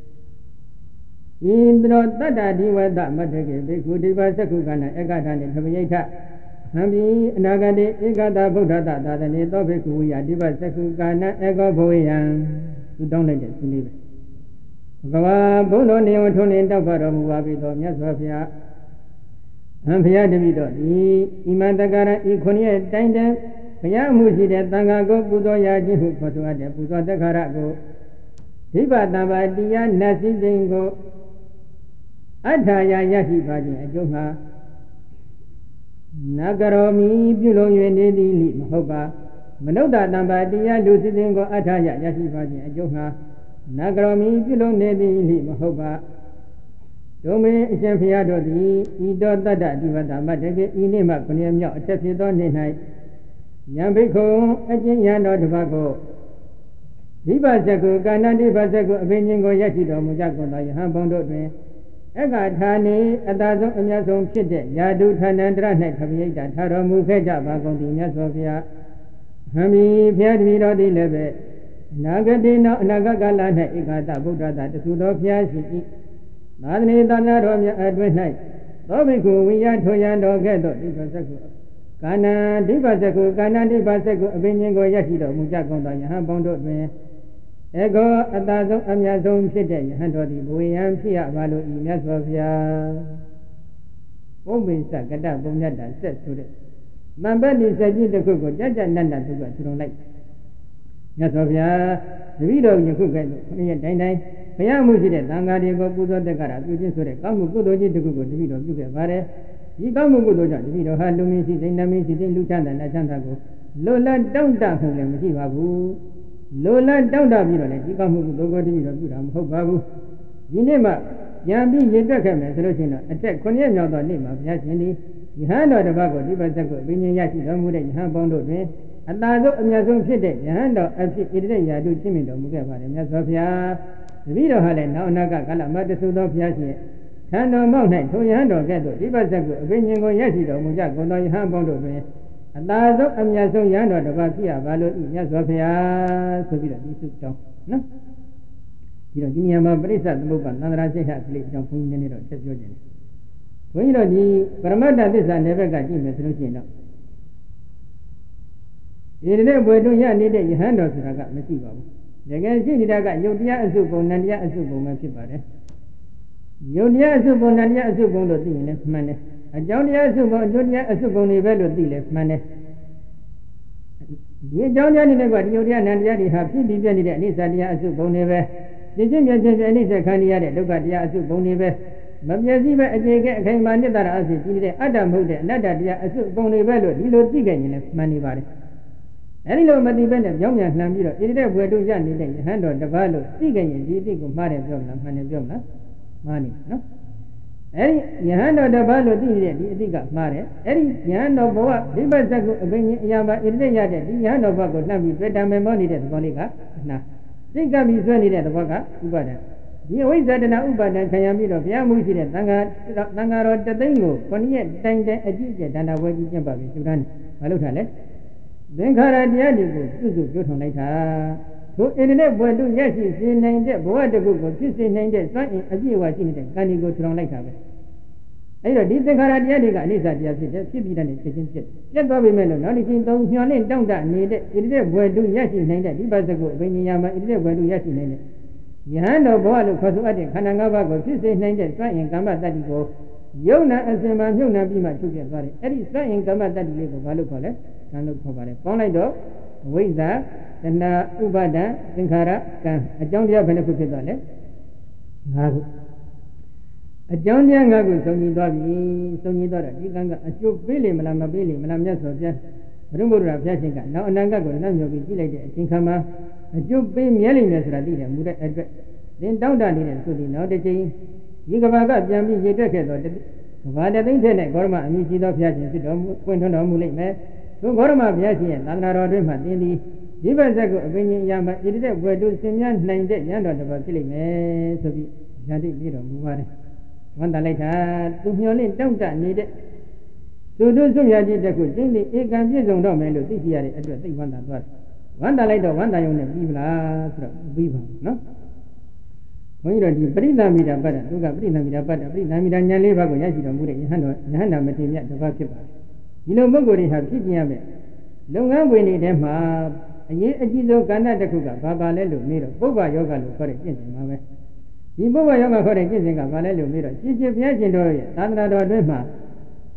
S1: န္ဒရောတတ္တအဓိဝတမတ္တကေဘိက္ခုဒိဗသက္ခုကဏဧကထာနေခမယိဋ္ဌဟံပိအနာဂတိဧကတာဗုဒ္ဓတသာသနေသောဘိက္ခုဝိယဒိဗသက္ခုကဏဧကောဘဝေယံသူတောင်းလိုက်တဲ့သူလေးပဲဘဂဝါဘုန်းတော်နေဝထုံးနေတောက်ပါတော်မူပါပြီတော်မြတ်စွာဘုရားဘုရားတပည့်တော်ဒီဣမန္တကာရဤခုနှစ်ရဲ့တိုင်းတည်းဘုရားမှုရှိတဲ့သံဃာကိုပူဇော်ရခြင်းဟုခေါ်ဆိုအပ်တဲ့ပူဇော်တက္ခရကိုဒိဗ္ဗတံပါတရားနတ်စည်းခြင်းကိုအထာယရရှိပါခြင်းအကျိုးမှာနဂရောမီပြုလုပ်၍နေသည်လိမဟုတ်ပါမနုဿတံပါတရားလူစည်းခြင်းကိုအထာယရရှိပါခြင်းအကျိုးမှာနဂရောမီပြုလုပ်နေသည်လိမဟုတ်ပါဒုမေအရှင်ဘုရားတို့သည်ဤတော်တတ္တဒီဝတ္တမတ္တကေဤနေ့မှ9ရက်မြောက်အထက်ဖြစ်သောနေ့၌ယံဘိက္ခုအကျဉ်းရတော်တစ်ပါးကိုဒီပါဇကုကာဏတိပါဇကုအဘိညာဉ်ကိုရရှိတော်မူကြကုန်သောယဟန်ဘုံတို့တွင်အကထာနေအတာဆုံးအမြတ်ဆုံးဖြစ်တဲ့ယာတုဌာနန္တရ၌ခပိယတာထာတော်မူခဲ့ကြပါကုန်သည်မြတ်စွာဘုရားဟံမီဘုရားတပည့်တော်သည်လည်းပဲနာဂတိနောအနာဂတ်ကာလ၌ဧကတဗုဒ္ဓတာတသုသောဘုရားရှိ၏သာသနေသာနာတော်မြတ်အတွင်း၌သောဘိက္ခုဝိယထိုရန်တော်ကဲ့သို့ဒီပါဇကုကာဏတိပါဇကုကာဏတိပါဇကုအဘိညာဉ်ကိုရရှိတော်မူကြကုန်သောယဟန်ဘုံတို့တွင်ဧကောအတာဆုံးအမြတ်ဆုံးဖြစ်တဲ့ယဟန်တော်သည်ဘဝယံဖြစ်ရပါလို့ဤမြတ်စွာဘုရားပုပ္ပိသကတပုံညတ္တဆက်ဆိုတဲ့မံပတ်ဒီစကြီးတစ်ခုကိုကြကြနတ်နတ်သူကထူထောင်လိုက်မြတ်စွာဘုရားတပည့်တော်ယခုကဲ့သို့ခရစ်တိုင်းတိုင်းဘုရားမှုရှိတဲ့သံဃာတွေကိုပူဇော်တက်ကြတာပြုခြင်းဆိုတဲ့ကောင်းမှုကုသိုလ်ကြီးတစ်ခုကိုတပည့်တော်ပြုခဲ့ပါတယ်ဒီကောင်းမှုကုသိုလ်ကြောင့်တပည့်တော်ဟာလူမင်းရှိစိတ်နမင်းရှိစိတ်လူချမ်းသာနတ်ချမ်းသာကိုလွတ်လပ်တောင့်တမှုလည်းမရှိပါဘူးလိုလတ်တောင့်တပြီးတော့လေဒီကောင်းမှုကိုသောကောတည်းတော့ပြုတာမဟုတ်ပါဘူးဒီနေ့မှပြန်ပြီးရည်တွက်ခဲ့မယ်ဆိုလို့ရှိရင်တော့အထက်9ရက်မြောက်သောနေ့မှာဘုရားရှင်ဒီယဟန်တော်တစ်ပါးကိုဒီပါဇက်ကိုဘိညာဉ်ရရှိတော်မူတဲ့ယဟန်ပေါင်းတို့တွင်အတာဆုံးအမြတ်ဆုံးဖြစ်တဲ့ယဟန်တော်အဖြစ်ဣတိယရာတုချင်းမြင်တော်မူခဲ့ပါတယ်မြတ်စွာဘုရားတပည့်တော်ဟာလည်းနောက်အနာဂတ်ကာလမှာတသုသောဘုရားရှင်ထံတော်မောက်၌ထိုယဟန်တော်ကဲ့သို့ဒီပါဇက်ကိုအဘိညာဉ်ကိုရရှိတော်မူကြကုန်သောယဟန်ပေါင်းတို့တွင်အတာဆုံးအမြတ်ဆုံးရဟန်းတော်တစ်ပါးဖြစ်ရပါလို့ဤမြတ်စွာဘုရားဆိုပြီးတော့ဒီစုတောင်းနော်ဒီတော့ဒီညမှာပရိစ္ဆသမုပ္ပါသန္တရာစိတ်ဟကလေးအကြောင်းဘုန်းကြီးနေတော့ဆက်ပြောခြင်းဘုန်းကြီးတို့ဒီပရမတ္တသစ္စာနယ်ဘက်ကကြည့်မယ်ဆိုလို့ရှိရင်တော့ဒီနေ့ဘွယ်တို့ရနေတဲ့ယဟန်တော်ဆိုတာကမရှိပါဘူးတကယ်ရှိနေတာကယုတ်တရားအစုပုံနန္တရားအစုပုံပဲဖြစ်ပါတယ်ယုတ်တရားအစုပုံနန္တရားအစုပုံလို့သိရင်လည်းမှန်တယ်အကြောင်းတရားအစုပုံအကျိုးတရားအစုပုံတွေပဲလို့သိလဲမှန်တယ်ဒီအကြောင်းတရားနေတဲ့ကဒီယုတ်တရားနန္တရားတွေဟာဖြစ်ပြီးပြည့်နေတဲ့အနိစ္စတရားအစုပုံတွေပဲပြည့်ချင်းပြည့်ချင်းအနိစ္စခံရတဲ့ဒုက္ခတရားအစုပုံတွေပဲမပြည့်စည်ပဲအခြေခဲအခိုင်အမာနိတ္တရာအစီကြီးတဲ့အတ္တမဟုတ်တဲ့အနတ္တတရားအစုပုံတွေပဲလို့ဒီလိုသိခဲ့ရင်လည်းမှန်နေပါတယ်အဲဒီလိုမသိဘဲနဲ့ကြောင်းပြန်လှမ်းပြီးတော့ဣတိတဲ့ဘွယ်တို့ရနေတဲ့ယဟန်တော်တစ်ပါးလို့သိခဲ့ရင်ဒီအသိကိုမှားတယ်ပြောမလားမှန်တယ်ပြောမလားမှားနေနော်အဲဒီယဟန်တော်တစ်ပါးလို့သိနေတဲ့ဒီအသိကမှားတယ်အဲဒီယဟန်တော်ဘဝဒီပစ္စကုအဘိညာဉ်အရာပါဣတိတဲ့ရတဲ့ဒီယဟန်တော်ဘဝကိုလှမ်းပြီးတွေ့တာမယ်မောနေတဲ့သဘောလေးကအနာသိကပ်ပြီးဆွဲနေတဲ့သဘောကဥပါဒံဒီအဝိဇ္ဇတနာဥပါဒံခံရပြီးတော့ဘုရားမှုရှိတဲ့သံဃာတော်တသိန်းကို9ရက်တိုင်တိုင်အကြည့်ကျဒန္တာဝဲကြီးကျင့်ပါပြီသူကမလုပ်ထားလဲသင်္ခါရတရားတွေကိုစုစုပြောထောင်လိုက်တာတို့အင်းနဲ့ဘွယ်တို့ရရှိစေနိုင်တဲ့ဘဝတစ်ခုကိုဖြစ်စေနိုင်တဲ့စွမ်းအင်အပြည့်အဝရှိနေတဲ့ကံဒီကိုထောင်လိုက်တာပဲအဲ့တော့ဒီသင်္ခါရတရားတွေကအနိစ္စတရားဖြစ်တယ်ဖြစ်ပြီးတဲ့ဖြစ်ချင်းဖြစ်ပြတ်သွားပြီမဲ့လို့နောက်တစ်ချိန်သုံးညှော်လင့်တောင့်တနေတဲ့ဣတိတဲ့ဘွယ်တို့ရရှိနိုင်တဲ့ဒီပါစကုအဘိညာမှာဣတိတဲ့ဘွယ်တို့ရရှိနိုင်တဲ့ယဟန်တော်ဘဝလို့ခေါ်ဆိုအပ်တဲ့ခန္ဓာ၅ပါးကိုဖြစ်စေနိုင်တဲ့စွမ်းအင်ကမ္မတတ္တိကိုယုံနာအစဉ်မှာမြုပ်နှံပြီးမှထုတ်ပြသွားတယ်အဲ့ဒီစွမ်းအင်ကမ္မတတ္တိလေးကိုဘာလို့ခေါ်လဲကံလို့ခေါ်ပါတယ်ပေါင်းလိုက်တော့ဝိဇ္ဇာတဏှာဥပါဒံသင်္ခါရကံအကြောင်းတရားဘယ်နှခုဖြစ်သွားလဲ၅ခုအကြောင်းတရား၅ခုစုံညီသွားပြီစုံညီသွားတော့ဒီကံကအကျိုးပေးလိမ့်မလားမပေးလိမ့်မလားမြတ်စွာဘုရားဘုရုံဘုရားဘုရားရှင်ကနောက်အနန္တကိုလက်မြောက်ပြီးကြည့်လိုက်တဲ့အချိန်ခါမှာအကျိုးပေးမြဲလိမ့်မယ်ဆိုတာသိတယ်မူတဲ့အတွက်သင်တောင့်တနေတဲ့ဆိုပြီးနောက်တစ်ချိန်ဒီကဘာကပြန်ပြီးရေတွက်ခဲ့တော့ကဘာတသိမ့်တဲ့နဲ့ဂေါရမအမိရှိသောဘုရားရှင်ဖြစ်တော်မူပွင့်ထွန်းတော်မူလိမ့်မယ်သို့ဂေါရမဘုရားရှင်ရဲ့သံဃာတော်တွင်မှသင်သည်ဒီဘက်ဆက်ကိုအပင်ကြီးအရာမှာဣတိတဲ့ဘွယ်တို့ဆင်မြန်းနိုင်တဲ့ရန်တော်တစ်ပါးဖြစ်လိမ့်မယ်ဆိုပြီးဉာဏ်တိပြီးတော်မူပါတယ်ဝန္တာလိုက်တာသူမျောလင့်တောင့်တနေတဲ့သူတို့စွမြကြီးတစ်ခုကျင်းပြီးဧကံပြည့်စုံတော့မယ်လို့သိရှိရတဲ့အတွက်သိဝန္တာသွားတယ်ဝန္တာလိုက်တော့ဝန္တာယုံနဲ့ပြီးပလားဆိုတော့ပြီးပါနော်ဘုန်းကြီးတို့ဒီပရိသမိတာပတ်တာသူကပရိသမိတာပတ်တာပရိသမိတာဉာဏ်လေးပါးကိုရရှိတော်မူတဲ့ယဟန်တာမထေရမြတ်တစ်ပါးဖြစ်ပါတယ်ဒီလိုပုဂ္ဂိုလ်တွေဟာဖြစ်ခြင်းရမယ်လုပ်ငန်းဝင်တွေထဲမှာအရေးအကြီးဆုံးကဏ္ဍတစ်ခုကဘာပါလဲလို့မေးတော့ပုဗ္ဗယောဂလို့ခေါ်တဲ့ကျင့်စဉ်ပါပဲဒီပုဗ္ဗယောဂခေါ်တဲ့ကျင့်စဉ်ကဘာလဲလို့မေးတော့ရှင်ရှင်ဘုရားရှင်တော်ရဲ့သာသနာတော်အတွင်းမှာ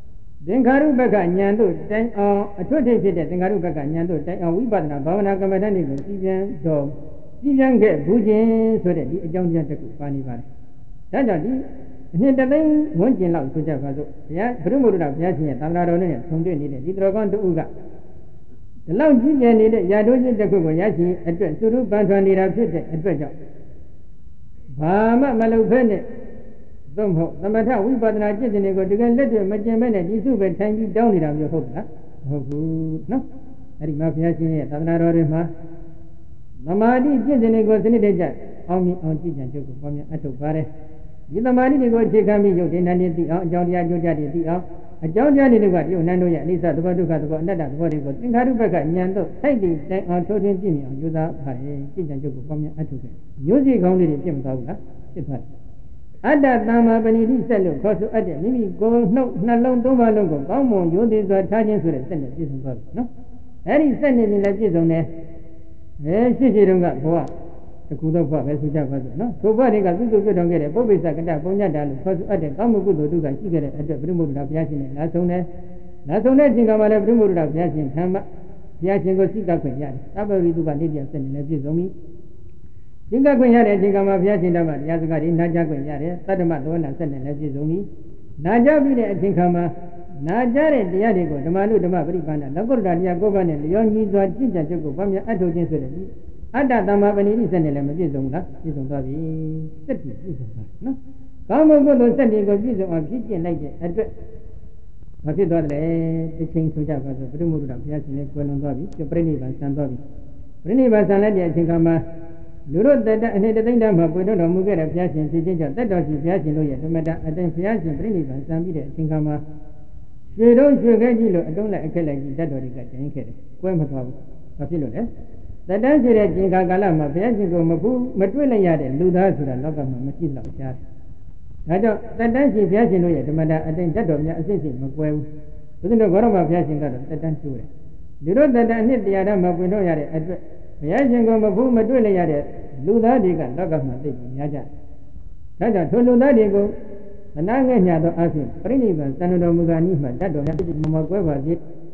S1: သင်္ခါရုပ္ပကဉာဏ်တို့တိုင်အောင်အထွတ်ထိပ်ဖြစ်တဲ့သင်္ခါရုပ္ပကဉာဏ်တို့တိုင်အောင်ဝိပဿနာဘာဝနာကမ္မဋ္ဌာန်းတွေကိုစီပြန်ခဲ့ဘူးခြင်းဆိုတဲ့ဒီအကြောင်းတရားတစ်ခုပါနေပါတယ်။ဒါကြောင့်ဒီအနှစ်တစ်သိန်းဝန်းကျင်လောက်ဆိုကြပါစို့ဘုရားဘုရုမုဒ္ဒရာဘုရားရှင်ရဲ့သံဃာတော်နဲ့ဆုံတွေ့နေတဲ့ဒီတော်ကောင်းတူကဒီလောက်ကြီးကျယ်နေတဲ့ရာထူးကြီးတစ်ခုကိုရရှိအတွက်သုရုပန်ထွန်နေတာဖြစ်တဲ့အတွက်ကြောင့်ဘာမှမလုပ်ဖဲနဲ့သို့မဟုတ်သမထဝိပဿနာကျင့်စဉ်တွေကိုတကယ်လက်တွေ့မကျင့်မဲနဲ့ဒီစုပဲထိုင်ပြီးတောင်းနေတာမျိုးဟုတ်လားမဟုတ်ဘူးနော်အဲ့ဒီမှာဘုရားရှင်ရဲ့သာသနာတော်တွေမှာသမာဓိကျင့်စဉ်တွေကိုစနစ်တကျအောင်မြင်အောင်ကြည်ကြံကြုတ်ကိုပေါ်များအထုတ်ပါတယ်ဒီသမာဓိတွေကိုအခြေခံပြီးယုတ်တင်တန်သိအောင်အကြောင်းတရားကြိုးကြတွေသိအောင်အကြောင်းတရားတွေကယုတ်နန်းတို့ရဲ့အနိစ္စသဘောဒုက္ခသဘောအနတ္တသဘောတွေကိုသင်္ခါရုပ္ပကဉာဏ်တို့ထိုက်တည်တိုင်အောင်ထိုးထွင်းကြည့်မြင်အောင်ယူသားပါတယ်ကြည်ကြံကြုတ်ကိုပေါ်များအထုတ်ခဲ့မျိုးစေ့ကောင်းလေးတွေပြတ်မသွားဘူးလားဖြစ်သွားတယ်အတ္တတမ္မာပဏိတိဆက်လို့ခေါ်ဆိုအပ်တဲ့မိမိကိုယ်နှုတ်နှလုံးသုံးပါးလုံးကိုကောင်းမွန်ရိုသေစွာထားခြင်းဆိုတဲ့စက်နဲ့ပြည့်စုံသွားပြီနော်အဲ့ဒီစက်နဲ့လည်းပြည့်စုံတယ်ရှိတုန်းကဘဝတကူတော့ဘဝပဲဆိုကြပါစို့နော်ထိုဘဝတွေကသူ့သူပြတော်ခဲ့တဲ့ပုပ္ပိစ္ဆကတ္တပုံညတ္တလို့ခေါ်ဆိုအပ်တဲ့ကောင်းမှုကုသိုလ်ဒုက္ခရှိခဲ့တဲ့အတွက်ဘုရုမုဒ္ဒရာဘုရားရှင်နဲ့လာဆုံးတယ်လာဆုံးတဲ့အချိန်ကမှလည်းဘုရုမုဒ္ဒရာဘုရားရှင်ထံမှာဘုရားရှင်ကိုစိတ်ကခွင့်ရတယ်သဗ္ဗရိတုပနိတ္တစက်နဲ့လည်းပြည့်စုံပြီသင်္ကခွင့်ရတဲ့အချိန်ကမှဘုရားရှင်တော်မှာတရားစကားတွေနာကြားခွင့်ရတယ်တတ္တမသဝနာဆက်နဲ့လည်းပြည့်စုံပြီနာကြားပြီးတဲ့အချိန်ခါမှာနာကြားတဲ့တရားတွေကိုဓမ္မနုဓမ္မပရိပန္နလောကုတ္တရာတရားကိုယ်ပါနဲ့လျောညီစွာကြည်ကြံကြုတ်ကိုဘာမြတ်အထောက်ခြင်းဆိုတဲ့ဒီအတ္တတမ္မာပဏိတိဆက်နဲ့လည်းမပြည့်စုံလားပြည့်စုံသွားပြီစက်ပြည့်စုံသွားနော်ကောင်းမှုကုသိုလ်စက်တွေကိုပြည့်စုံအောင်ဖြစ်ကျင့်လိုက်တဲ့အတွက်မဖြစ်သွားတယ်တစ်ချိန်ဆိုကြပါစို့ဘုရုမုဒ္ဒရာဘုရားရှင်လည်းကွယ်လွန်သွားပြီပြိဋိဘံဆံသွားပြီပြိဋိဘံဆံလိုက်တဲ့အချိန်ခါမှာလူတို့တတအနှစ်သိန်းတန်းမှာပွင့်တော်မူခဲ့တဲ့ဘုရားရှင်ဖြစ်ခြင်းကြောင့်တတ်တော်ရှင်ဘုရားရှင်တို့ရဲ့ဓမ္မတာအတိုင်းဘုရားရှင်ပြိဋိဘံဆံပြီးတဲ့အချိန်ခါမှာရွှေတော့ရွှေခဲကြီးလို့အတုံးလိုက်အခက်လိုက်ကြီးတတ်တော်တွေကကျင်းခဲ့တယ်ကွဲမသွားဘူးဘာဖြစ်လို့လဲတတန်းရှိတဲ့ကျင်ကာကာလမှာဘုရားရှင်ကိုမတွေ့လိုက်ရတဲ့လူသားဆိုတာလောကမှာမရှိတော့ရှားတယ်ဒါကြောင့်တတန်းရှိဘုရားရှင်တို့ရဲ့ဓမ္မတာအတိုင်းတတ်တော်များအစစ်စစ်မကွဲဘူးဘုရားတော်ဂေါရမဘုရားရှင်ကတော့တတန်းကျိုးတယ်လူတို့တတန်းအနှစ်တရားတော်မှာပွင့်တော်ရတဲ့အတွက်ဘုရားရှင်ကိုမတွေ့လိုက်ရတဲ့လူသားတွေကလောကမှာသိပြီးများကြ။ဒါကြောင့်ထိုလူသားတွေကိုမနာငဲ့ညာသောအဖြစ်ပြိဋိဘံသံတော်မူကားနိမှတတ်တော်များမကွဲပါစေ။